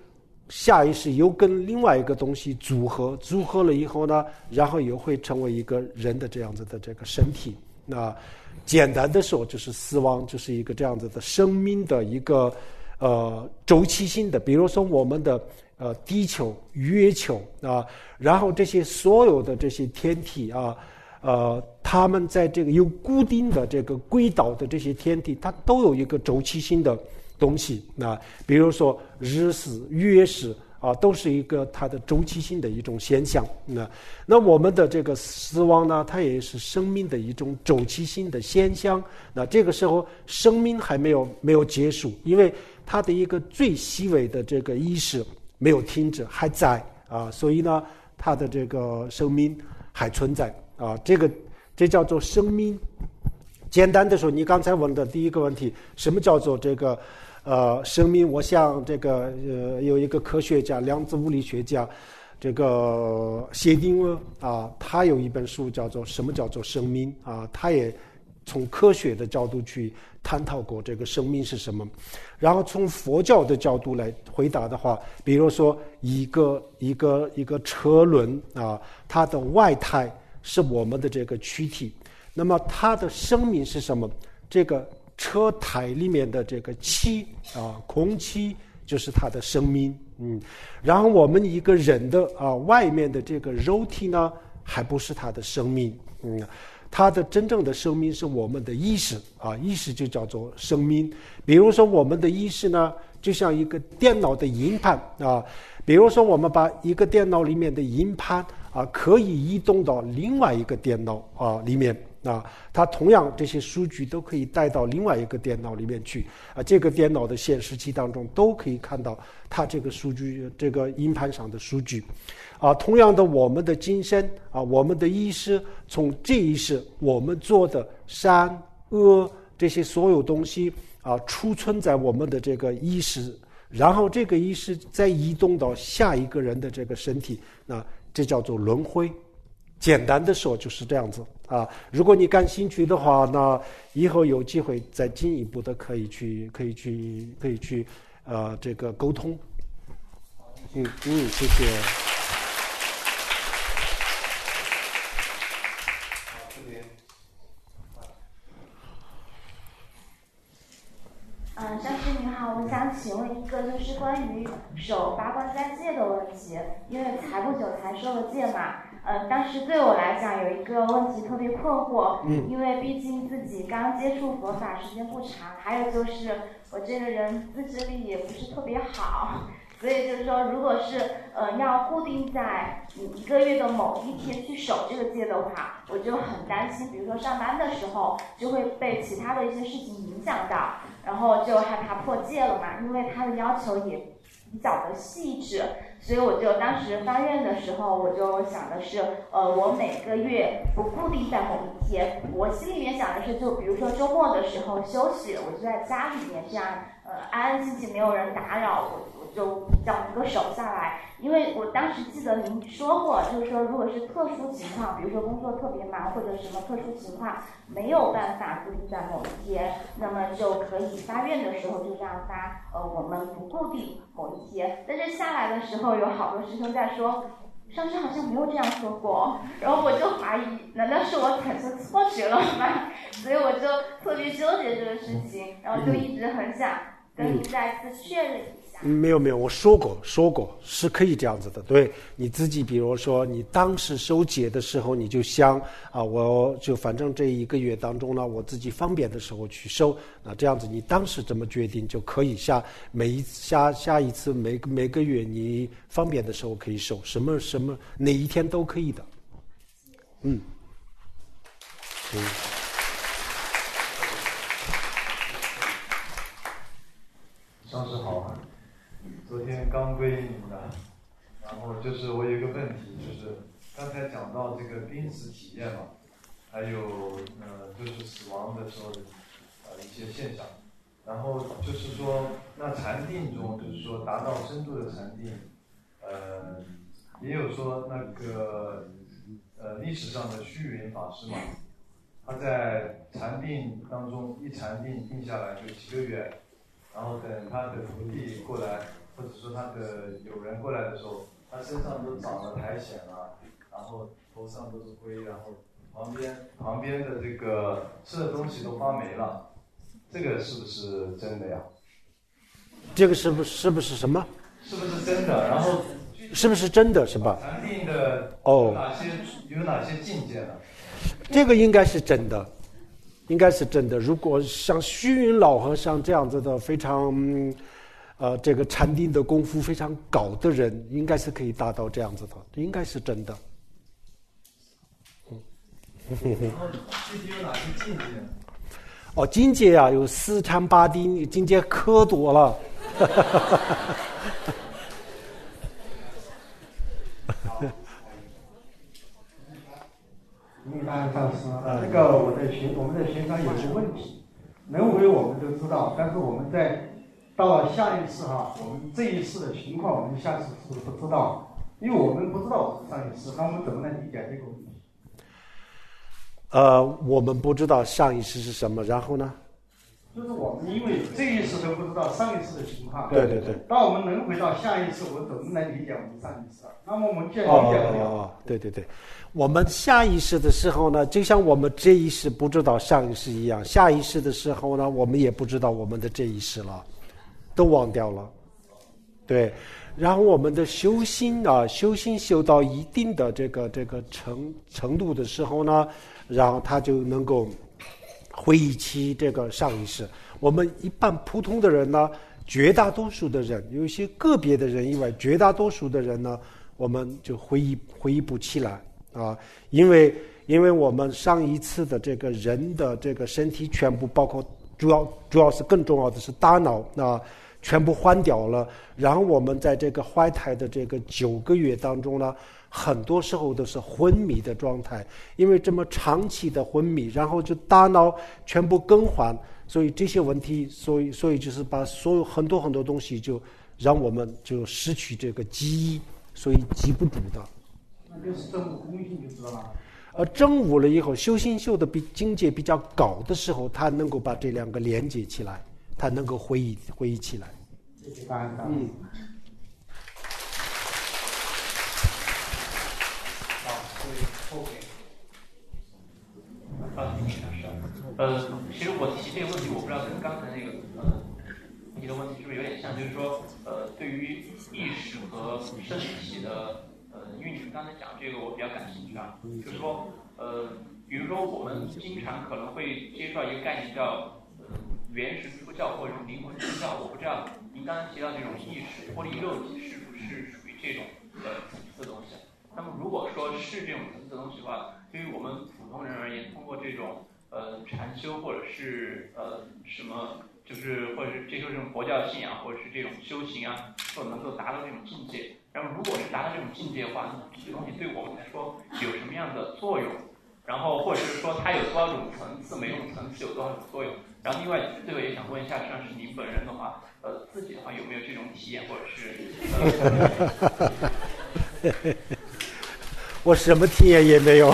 下意识又跟另外一个东西组合，组合了以后呢，然后又会成为一个人的这样子的这个身体。那简单的说，就是死亡就是一个这样子的生命的一个呃周期性的，比如说我们的呃地球、月球啊，然后这些所有的这些天体啊，呃，他们在这个有固定的这个轨道的这些天体，它都有一个周期性的东西。那比如说日食、月食啊，都是一个它的周期性的一种现象。那那我们的这个死亡呢，它也是生命的一种周期性的现象。那这个时候生命还没有没有结束，因为它的一个最细微的这个意识没有停止，还在啊，所以呢，它的这个生命还存在啊。这个这叫做生命。简单的说，你刚才问的第一个问题，什么叫做这个？呃，生命，我想这个呃，有一个科学家，量子物理学家，这个谢丁格啊，他有一本书叫做《什么叫做生命》啊，他也从科学的角度去探讨过这个生命是什么。然后从佛教的角度来回答的话，比如说一个一个一个车轮啊，它的外胎是我们的这个躯体，那么它的生命是什么？这个车胎里面的这个气啊，空气就是它的生命。嗯，然后我们一个人的啊外面的这个肉体呢，还不是它的生命。嗯，它的真正的生命是我们的意识啊，意识就叫做生命。比如说我们的意识呢，就像一个电脑的硬盘啊，比如说我们把一个电脑里面的硬盘啊，可以移动到另外一个电脑啊里面。啊，它同样这些数据都可以带到另外一个电脑里面去啊，这个电脑的显示器当中都可以看到它这个数据，这个硬盘上的数据啊。同样的，我们的精神啊，我们的意识，从这一世我们做的善恶这些所有东西啊，储存在我们的这个意识，然后这个意识再移动到下一个人的这个身体，那这叫做轮回。简单的说就是这样子啊。如果你感兴趣的话，那以后有机会再进一步的可以去可以去可以去呃这个沟通。嗯嗯，谢谢。 嗯，上师您好，我想请问一个就是关于守八关斋戒的问题，因为才不久才受了戒嘛。呃，当时对我来讲有一个问题特别困惑，嗯，因为毕竟自己刚接触佛法时间不长，还有就是我这个人自制力也不是特别好，所以就是说，如果是呃要固定在一个月的某一天去守这个戒的话，我就很担心，比如说上班的时候就会被其他的一些事情影响到，然后就害怕破戒了嘛，因为他的要求也比较的细致。所以我就当时发愿的时候，我就想的是，呃，我每个月不固定在某一天，我心里面想的是，就比如说周末的时候休息，我就在家里面这样，呃，安安静静没有人打扰我，我就比较能够守下来。因为我当时记得您说过，就是说如果是特殊情况，比如说工作特别忙或者什么特殊情况没有办法固定在某一天，那么就可以发愿的时候就让他呃我们不固定某一天。但是下来的时候有好多师兄在说，上师好像没有这样说过，然后我就怀疑难道是我产生错觉了吗？所以我就特别纠结这个事情，然后就一直很想跟您再次确认一下。 没有没有，我说过说过是可以这样子的。对，你自己比如说你当时收戒的时候，你就想啊，我就反正这一个月当中呢，我自己方便的时候去收，那这样子你当时这么决定就可以。下每一下下一次每每个月你方便的时候可以收，什么什么哪一天都可以的。嗯嗯。 上师好啊，昨天刚归你的，然后就是我有一个问题，就是刚才讲到这个濒死体验嘛，还有呃就是死亡的时候的呃一些现象，然后就是说那禅定中就是说达到深度的禅定，呃也有说那个呃历史上的虚云法师嘛，他在禅定当中一禅定定下来就几个月。然后等他的徒弟过来或者说他的友人过来的时候，他身上都长了苔藓啊，然后头上都是灰，然后旁边旁边的这个吃的东西都发霉了，这个是不是真的呀？ 这个是不是是不是什么？ 是不是真的？然后是不是真的是吧？ 禅定的哦， 有哪些有哪些境界呢？ 这个应该是真的，应该是真的。如果像虚云老和尚这样子的非常，呃，这个禅定的功夫非常高的人，应该是可以达到这样子的，应该是真的。 嗯。然后具体有哪些境界呢？ 哦，境界啊，有四禅八定，境界可多了。 明白上师，这个我的学我们的学生有个问题，人为我们都知道，但是我们在到了下一世哈，我们这一世的情况，我们下次是不知道，因为我们不知道我是上一世，那我们怎么来理解这个问题？ 呃，我们不知道上一世是什么，然后呢？ 就是我们因为这一世都不知道上一世的情况， 对对对。 当我们能回到下一世，我怎么来理解我们上一世？那么我们既然理解不了， 哦，对对对，我们下一世的时候呢，就像我们这一世不知道上一世一样，下一世的时候呢，我们也不知道我们的这一世了，都忘掉了。对，然后我们的修心啊，修心修到一定的这个这个程程度的时候呢，然后他就能够回忆起这个上一世。我们一般普通的人呢，绝大多数的人，有一些个别的人以外，绝大多数的人呢，我们就回忆回忆不起来啊，因为因为我们上一次的这个人的这个身体全部包括主要主要是更重要的是大脑啊，全部换掉了。然后我们在这个怀胎的这个九个月当中呢，很多时候都是昏迷的状态，因为这么长期的昏迷，然后就大脑全部更换，所以这些问题，所以所以就是把所有很多很多东西就让我们就失去这个记忆，所以记不住的。 那就是证悟空性就知道了。 而证悟了以后，修心修的比境界比较高的时候，他能够把这两个连接起来，他能够回忆回忆起来。 谢谢大家。 嗯。 啊，呃，其实我提这个问题，我不知道跟刚才那个呃你的问题是不是有点像，就是说，呃，对于意识和身体的，呃，因为你们刚才讲这个，我比较感兴趣啊，就是说，呃，比如说我们经常可能会接触到一个概念叫，呃，原神出窍或者是灵魂出窍，我不知道您刚才提到这种意识脱离肉体是不是属于这种呃层次的东西？那么如果说是这种层次的东西的话，对于我们普通人而言，通过这种呃禅修或者是呃什么，就是或者是接受这种佛教信仰，或者是这种修行啊，或者能够达到这种境界。然后如果是达到这种境界的话，那这个东西对我们来说有什么样的作用？然后或者是说它有多少种层次，每种层次有多少种作用？然后另外最后也想问一下，像是您本人的话，呃自己的话有没有这种体验，或者是？ 呃我什么体验也没有，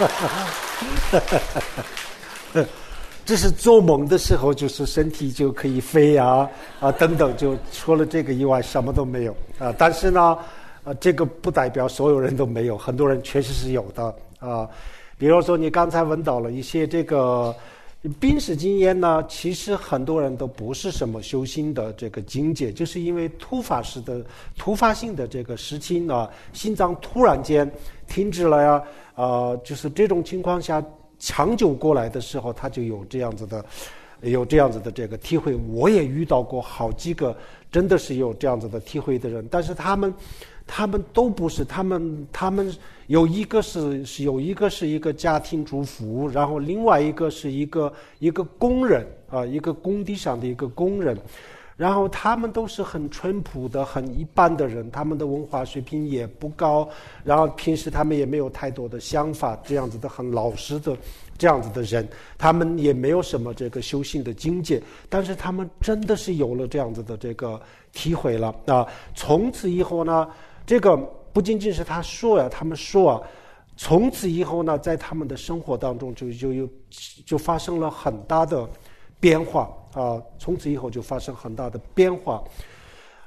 这是做梦的时候，就是身体就可以飞啊啊等等，就除了这个以外什么都没有啊。但是呢，啊这个不代表所有人都没有，很多人确实是有的啊。比如说你刚才问到了一些这个濒死经验呢，其实很多人都不是什么修心的这个境界，就是因为突发式的突发性的这个事情呢，心脏突然间停止了呀，呃，就是这种情况下抢救过来的时候，他就有这样子的，有这样子的这个体会。我也遇到过好几个真的是有这样子的体会的人，但是他们。他们都不是，他们他们有一个是是有一个是一个家庭主妇，然后另外一个是一个一个工人啊，一个工地上的一个工人，然后他们都是很淳朴的、很一般的人，他们的文化水平也不高，然后平时他们也没有太多的想法，这样子的很老实的这样子的人，他们也没有什么这个修行的境界，但是他们真的是有了这样子的这个体会了啊！从此以后呢。这个不仅仅是他说呀，他们说啊，从此以后呢，在他们的生活当中就就有就发生了很大的变化啊，从此以后就发生很大的变化。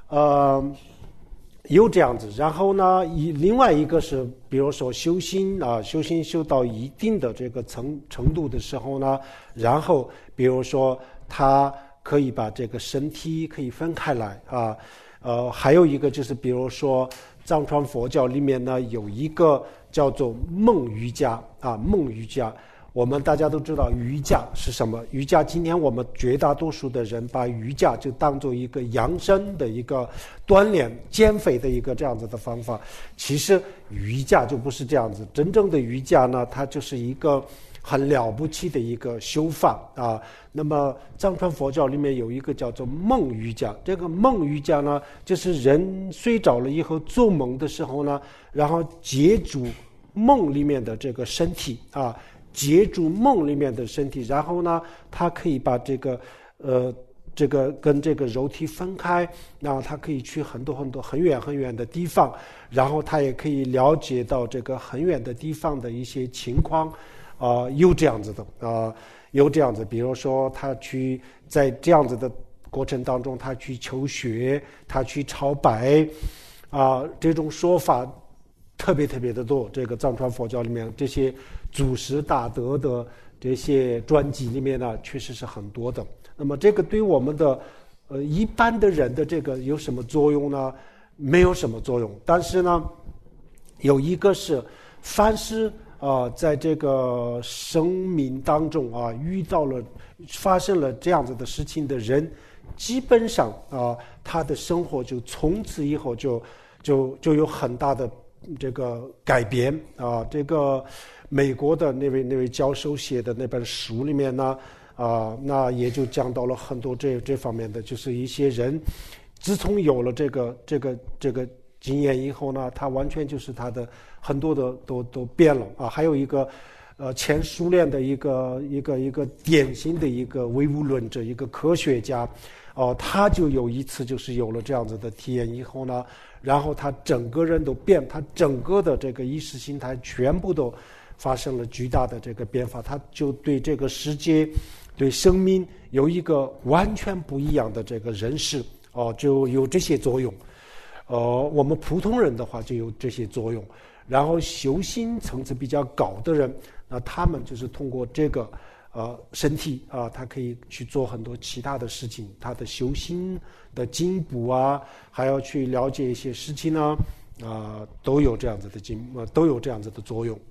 呃，有这样子。然后呢，以另外一个是，比如说修心啊，修心修到一定的这个程程度的时候呢，然后比如说他可以把这个身体可以分开来啊。呃，还有一个就是，比如说藏传佛教里面呢有一个叫做梦瑜伽啊，梦瑜伽。我们大家都知道瑜伽是什么？瑜伽今天我们绝大多数的人把瑜伽就当做一个养生的一个锻炼、减肥的一个这样子的方法。其实瑜伽就不是这样子，真正的瑜伽呢，它就是一个很了不起的一个修法啊。那么藏传佛教里面有一个叫做梦瑜伽，这个梦瑜伽呢，就是人睡着了以后做梦的时候呢，然后接住梦里面的这个身体啊。接住梦里面的身体，然后呢，他可以把这个呃这个跟这个肉体分开，然后他可以去很多很多很远很远的地方，然后他也可以了解到这个很远的地方的一些情况，啊、呃，有这样子的啊、呃，有这样子，比如说他去在这样子的过程当中，他去求学，他去朝拜，啊、呃，这种说法特别特别的多。这个藏传佛教里面这些祖师大德的这些传记里面呢，确实是很多的。那么这个对我们的呃一般的人的这个有什么作用呢？没有什么作用。但是呢，有一个是，凡是啊、呃、在这个生命当中啊遇到了发生了这样子的事情的人，基本上啊、呃、他的生活就从此以后就就就有很大的这个改变啊。这个美国的那位那位教授写的那本书里面呢，啊，那也就讲到了很多这这方面的，就是一些人自从有了这个这个这个经验以后呢，他完全就是他的很多的都都变了啊。还有一个呃前苏联的一个一个一个典型的一个唯物论者，一个科学家，哦、呃，他就有一次就是有了这样子的体验以后呢，然后他整个人都变，他整个的这个意识形态全部都发生了巨大的这个变化，他就对这个世界、对生命有一个完全不一样的这个认识，哦、呃，就有这些作用。呃，我们普通人的话就有这些作用。然后修心层次比较高的人，那他们就是通过这个呃身体啊、呃，他可以去做很多其他的事情，他的修心的进步啊，还要去了解一些事情呢，啊、呃，都有这样子的进，呃，都有这样子的作用。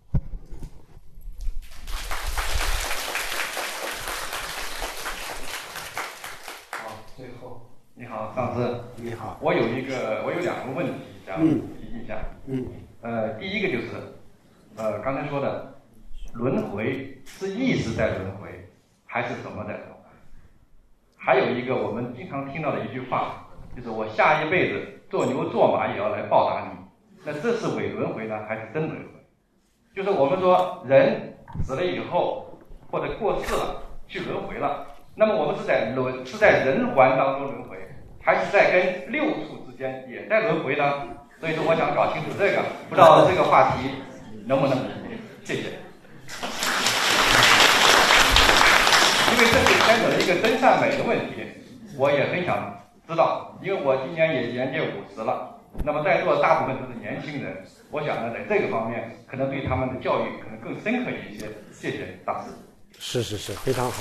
最后，你好，上司。 你好。 我有一个，我有两个问题想提一下。 嗯。 呃，第一个就是，呃，刚才说的，轮回是意识在轮回，还是什么在轮回？还有一个我们经常听到的一句话，就是我下一辈子做牛做马也要来报答你。那这是伪轮回呢，还是真轮回？就是我们说人死了以后，或者过世了，去轮回了。那么我们是在轮是在人环当中轮回，还是在跟六处之间也在轮回呢？所以说我想搞清楚这个，不知道这个话题能不能理解？谢谢。因为这是牵扯了一个真善美的问题，我也很想知道，因为我今年也年届五十了，那么在座的大部分都是年轻人，我想呢，在这个方面可能对他们的教育可能更深刻一些。谢谢大师。 是是是，非常好。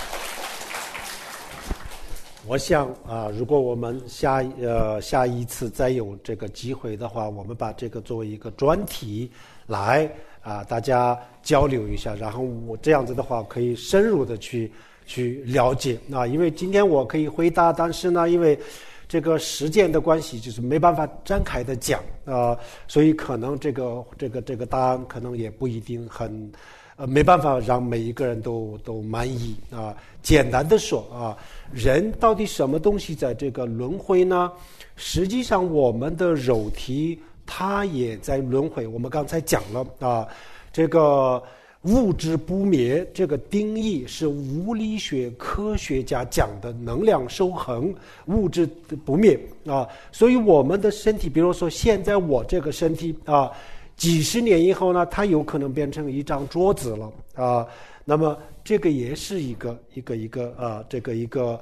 我想啊、呃，如果我们下呃下一次再有这个机会的话，我们把这个作为一个专题来啊、呃，大家交流一下，然后我这样子的话可以深入的去去了解啊。因为今天我可以回答，但是呢，因为这个时间的关系，就是没办法展开的讲啊、呃，所以可能这个这个这个答案可能也不一定很。呃，没办法让每一个人都都满意啊。简单的说啊，人到底什么东西在这个轮回呢？实际上，我们的肉体它也在轮回。我们刚才讲了啊，这个物质不灭这个定义是物理学科学家讲的能量守恒，物质不灭啊。所以我们的身体，比如说现在我这个身体啊。几十年以后呢，它有可能变成一张桌子了啊、呃。那么这个也是一个一个一个啊、呃，这个一个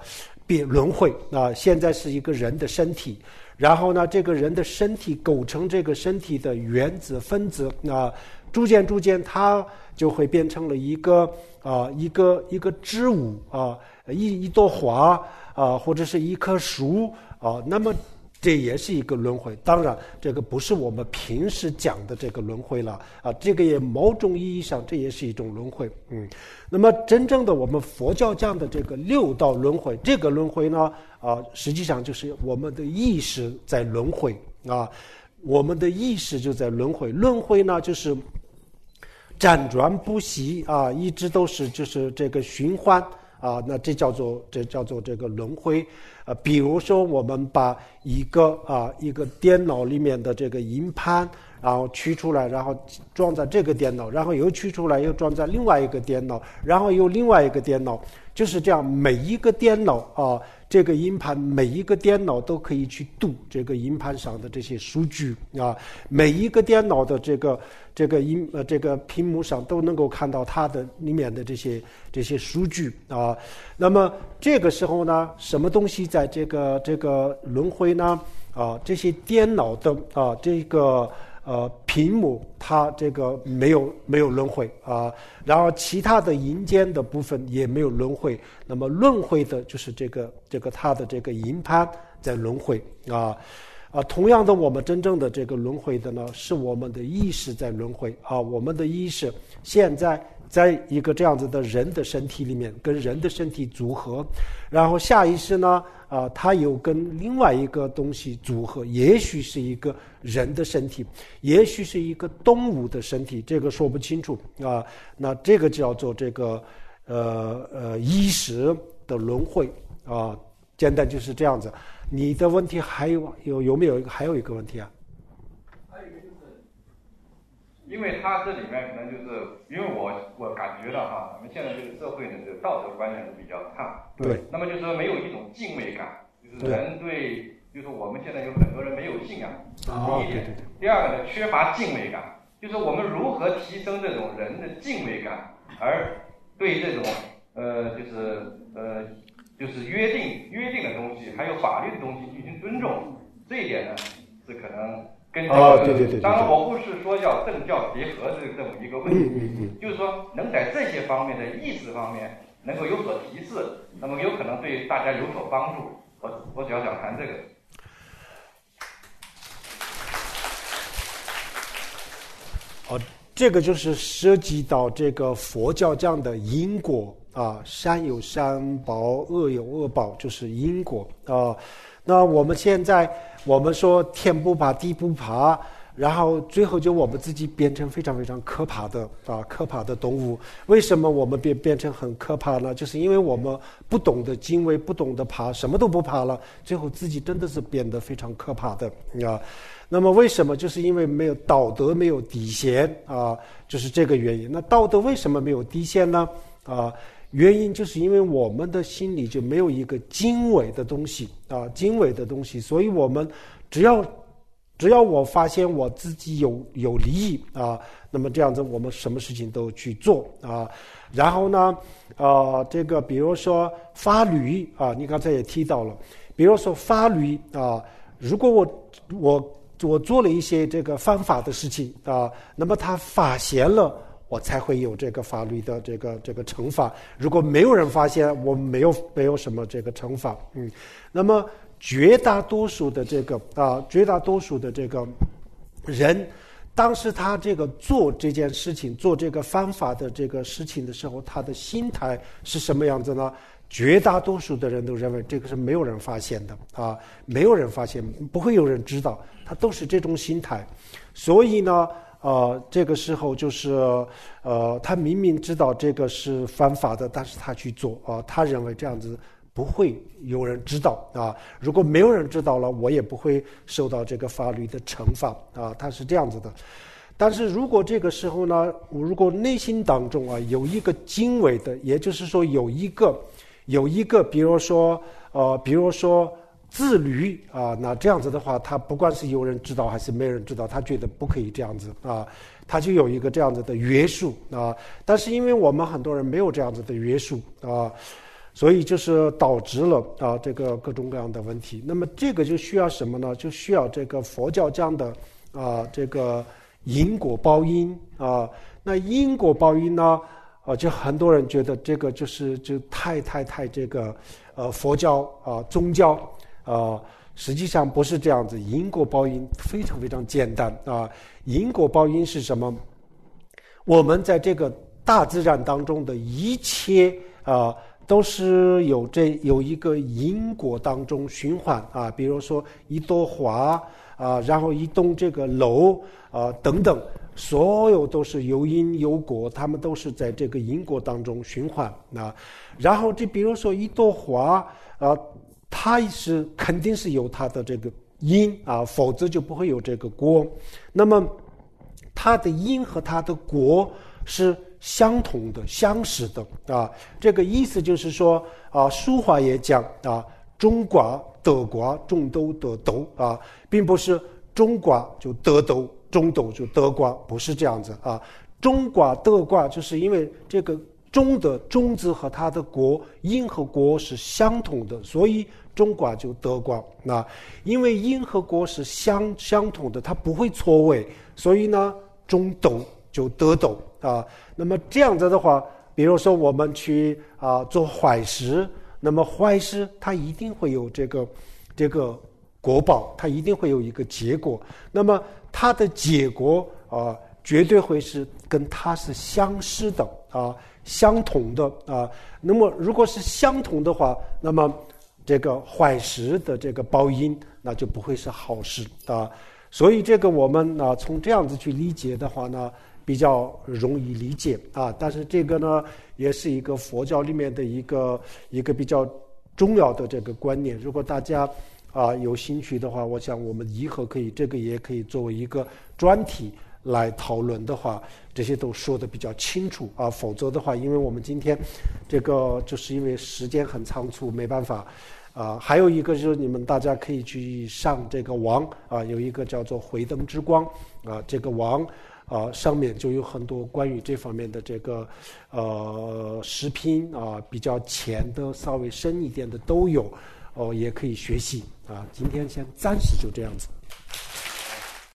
变轮回啊，现在是一个人的身体，然后呢，这个人的身体构成这个身体的原子分子啊，逐渐逐渐它就会变成了一个啊一个一个植物啊，一一朵花啊，或者是一棵树啊，那么这也是一个轮回。当然这个不是我们平时讲的这个轮回了啊，这个也某种意义上这也是一种轮回。嗯，那么真正的我们佛教讲的这个六道轮回，这个轮回呢啊，实际上就是我们的意识在轮回啊，我们的意识就在轮回。轮回呢就是辗转不息啊，一直都是就是这个循环啊，那这叫做这叫做这个轮回。呃，比如说我们把一个啊一个电脑里面的这个硬盘，然后取出来，然后装在这个电脑，然后又取出来，又装在另外一个电脑，然后又另外一个电脑，就是这样，每一个电脑啊，这个硬盘每一个电脑都可以去读这个硬盘上的这些数据啊，每一个电脑的这个这个硬呃这个屏幕上都能够看到它的里面的这些这些数据啊。那么这个时候呢，什么东西在这个这个轮回呢？啊，这些电脑的啊这个呃屏幕它这个没有没有轮回啊，然后其他的硬件的部分也没有轮回。那么轮回的就是这个这个它的这个硬盘在轮回啊。啊，同样的，我们真正的这个轮回的呢，是我们的意识在轮回啊。我们的意识现在在一个这样子的人的身体里面，跟人的身体组合，然后下意识呢，啊，它又跟另外一个东西组合，也许是一个人的身体，也许是一个动物的身体，这个说不清楚啊。那这个叫做这个呃呃意识的轮回啊，简单就是这样子。你的问题还有有有没有一个还有一个问题啊？ 还有一个就是，因为它这里面可能就是因为我我感觉到哈，咱们现在这个社会呢，这个道德观念是比较差， 对， 那么就是说没有一种敬畏感，就是人对，就是我们现在有很多人没有信仰，这是第一点。第二个呢，缺乏敬畏感，就是我们如何提升这种人的敬畏感，而对这种呃就是呃。就是约定约定的东西，还有法律的东西进行尊重，这一点呢是可能跟这个， 哦、对对对对当然我不是说要政教结合这这么一个问题， 嗯嗯嗯、 就是说能在这些方面的意识方面能够有所提示，那么有可能对大家有所帮助。我我主要想谈这个。 哦，这个就是涉及到这个佛教讲的因果。啊，善有善报，恶有恶报，就是因果啊。那我们现在我们说天不怕地不怕，然后最后就我们自己变成非常非常可怕的啊可怕的动物。为什么我们变变成很可怕呢？就是因为我们不懂得敬畏，不懂得怕，什么都不怕了，最后自己真的是变得非常可怕的啊。那么为什么？就是因为没有道德，没有底线啊，就是这个原因。那道德为什么没有底线呢？啊？原因就是因为我们的心里就没有一个敬畏的东西啊，敬畏的东西，所以我们只要只要我发现我自己有有利益啊，那么这样子我们什么事情都去做啊。然后呢，呃，这个比如说法律啊，你刚才也提到了，比如说法律啊，如果我我我做了一些这个犯法的事情啊，那么他发现了。我才会有这个法律的这个这个惩罚。如果没有人发现，我没有没有什么这个惩罚。嗯，那么绝大多数的这个啊，绝大多数的这个人，当时他这个做这件事情，做这个犯法的这个事情的时候，他的心态是什么样子呢？绝大多数的人都认为这个是没有人发现的啊，没有人发现，不会有人知道，他都是这种心态。所以呢。呃，这个时候就是，呃，他明明知道这个是犯法的，但是他去做啊、呃，他认为这样子不会有人知道啊。如果没有人知道了，我也不会受到这个法律的惩罚啊，他是这样子的。但是如果这个时候呢，如果内心当中啊有一个敬畏的，也就是说有一个有一个，比如说呃，比如说。自律啊，那这样子的话，他不管是有人知道还是没人知道，他觉得不可以这样子啊，他就有一个这样子的约束啊。但是因为我们很多人没有这样子的约束啊， 所以就是导致了啊这个各种各样的问题。那么这个就需要什么呢？就需要这个佛教这样的啊这个因果报因啊。那因果报因呢，啊就很多人觉得这个就是就太太太这个呃佛教啊宗教啊，实际上不是这样子。因果报因非常非常简单啊。因果报因是什么？我们在这个大自然当中的一切啊。都是有这有一个因果当中循环啊，比如说一朵花啊，然后一栋这个楼啊等等，所有都是有因有果，他们都是在这个因果当中循环啊。然后这比如说一朵花啊，它是肯定是有它的这个因啊，否则就不会有这个果。那么它的因和它的果是相同的、相似的啊，这个意思就是说啊，俗话也讲啊，种瓜得瓜，种豆得豆啊，并不是种瓜就得豆，种豆就得瓜，不是这样子啊。种瓜得瓜，就是因为这个种的种子和它的果，因和果是相同的，所以种瓜就得瓜啊。因为因和果是相相同的，它不会错位，所以呢，种豆就得豆啊。那么这样子的话，比如说我们去啊做坏事，那么坏事它一定会有这个这个果报，它一定会有一个结果。那么它的结果啊，绝对会是跟它是相似的啊，相同的啊。那么如果是相同的话，那么这个坏事的这个报应，那就不会是好事啊。所以这个我们啊从这样子去理解的话呢，比较容易理解啊。但是这个呢，也是一个佛教里面的一个一个比较重要的这个观念。如果大家啊有兴趣的话，我想我们以后可以这个也可以作为一个专题来讨论的话，这些都说得比较清楚啊。否则的话，因为我们今天这个就是因为时间很仓促，没办法。啊，还有一个就是你们大家可以去上这个网啊，有一个叫做慧灯之光啊，这个网啊上面就有很多关于这方面的这个呃视频啊，比较浅的、稍微深一点的都有哦，也可以学习啊。今天先暂时就这样子。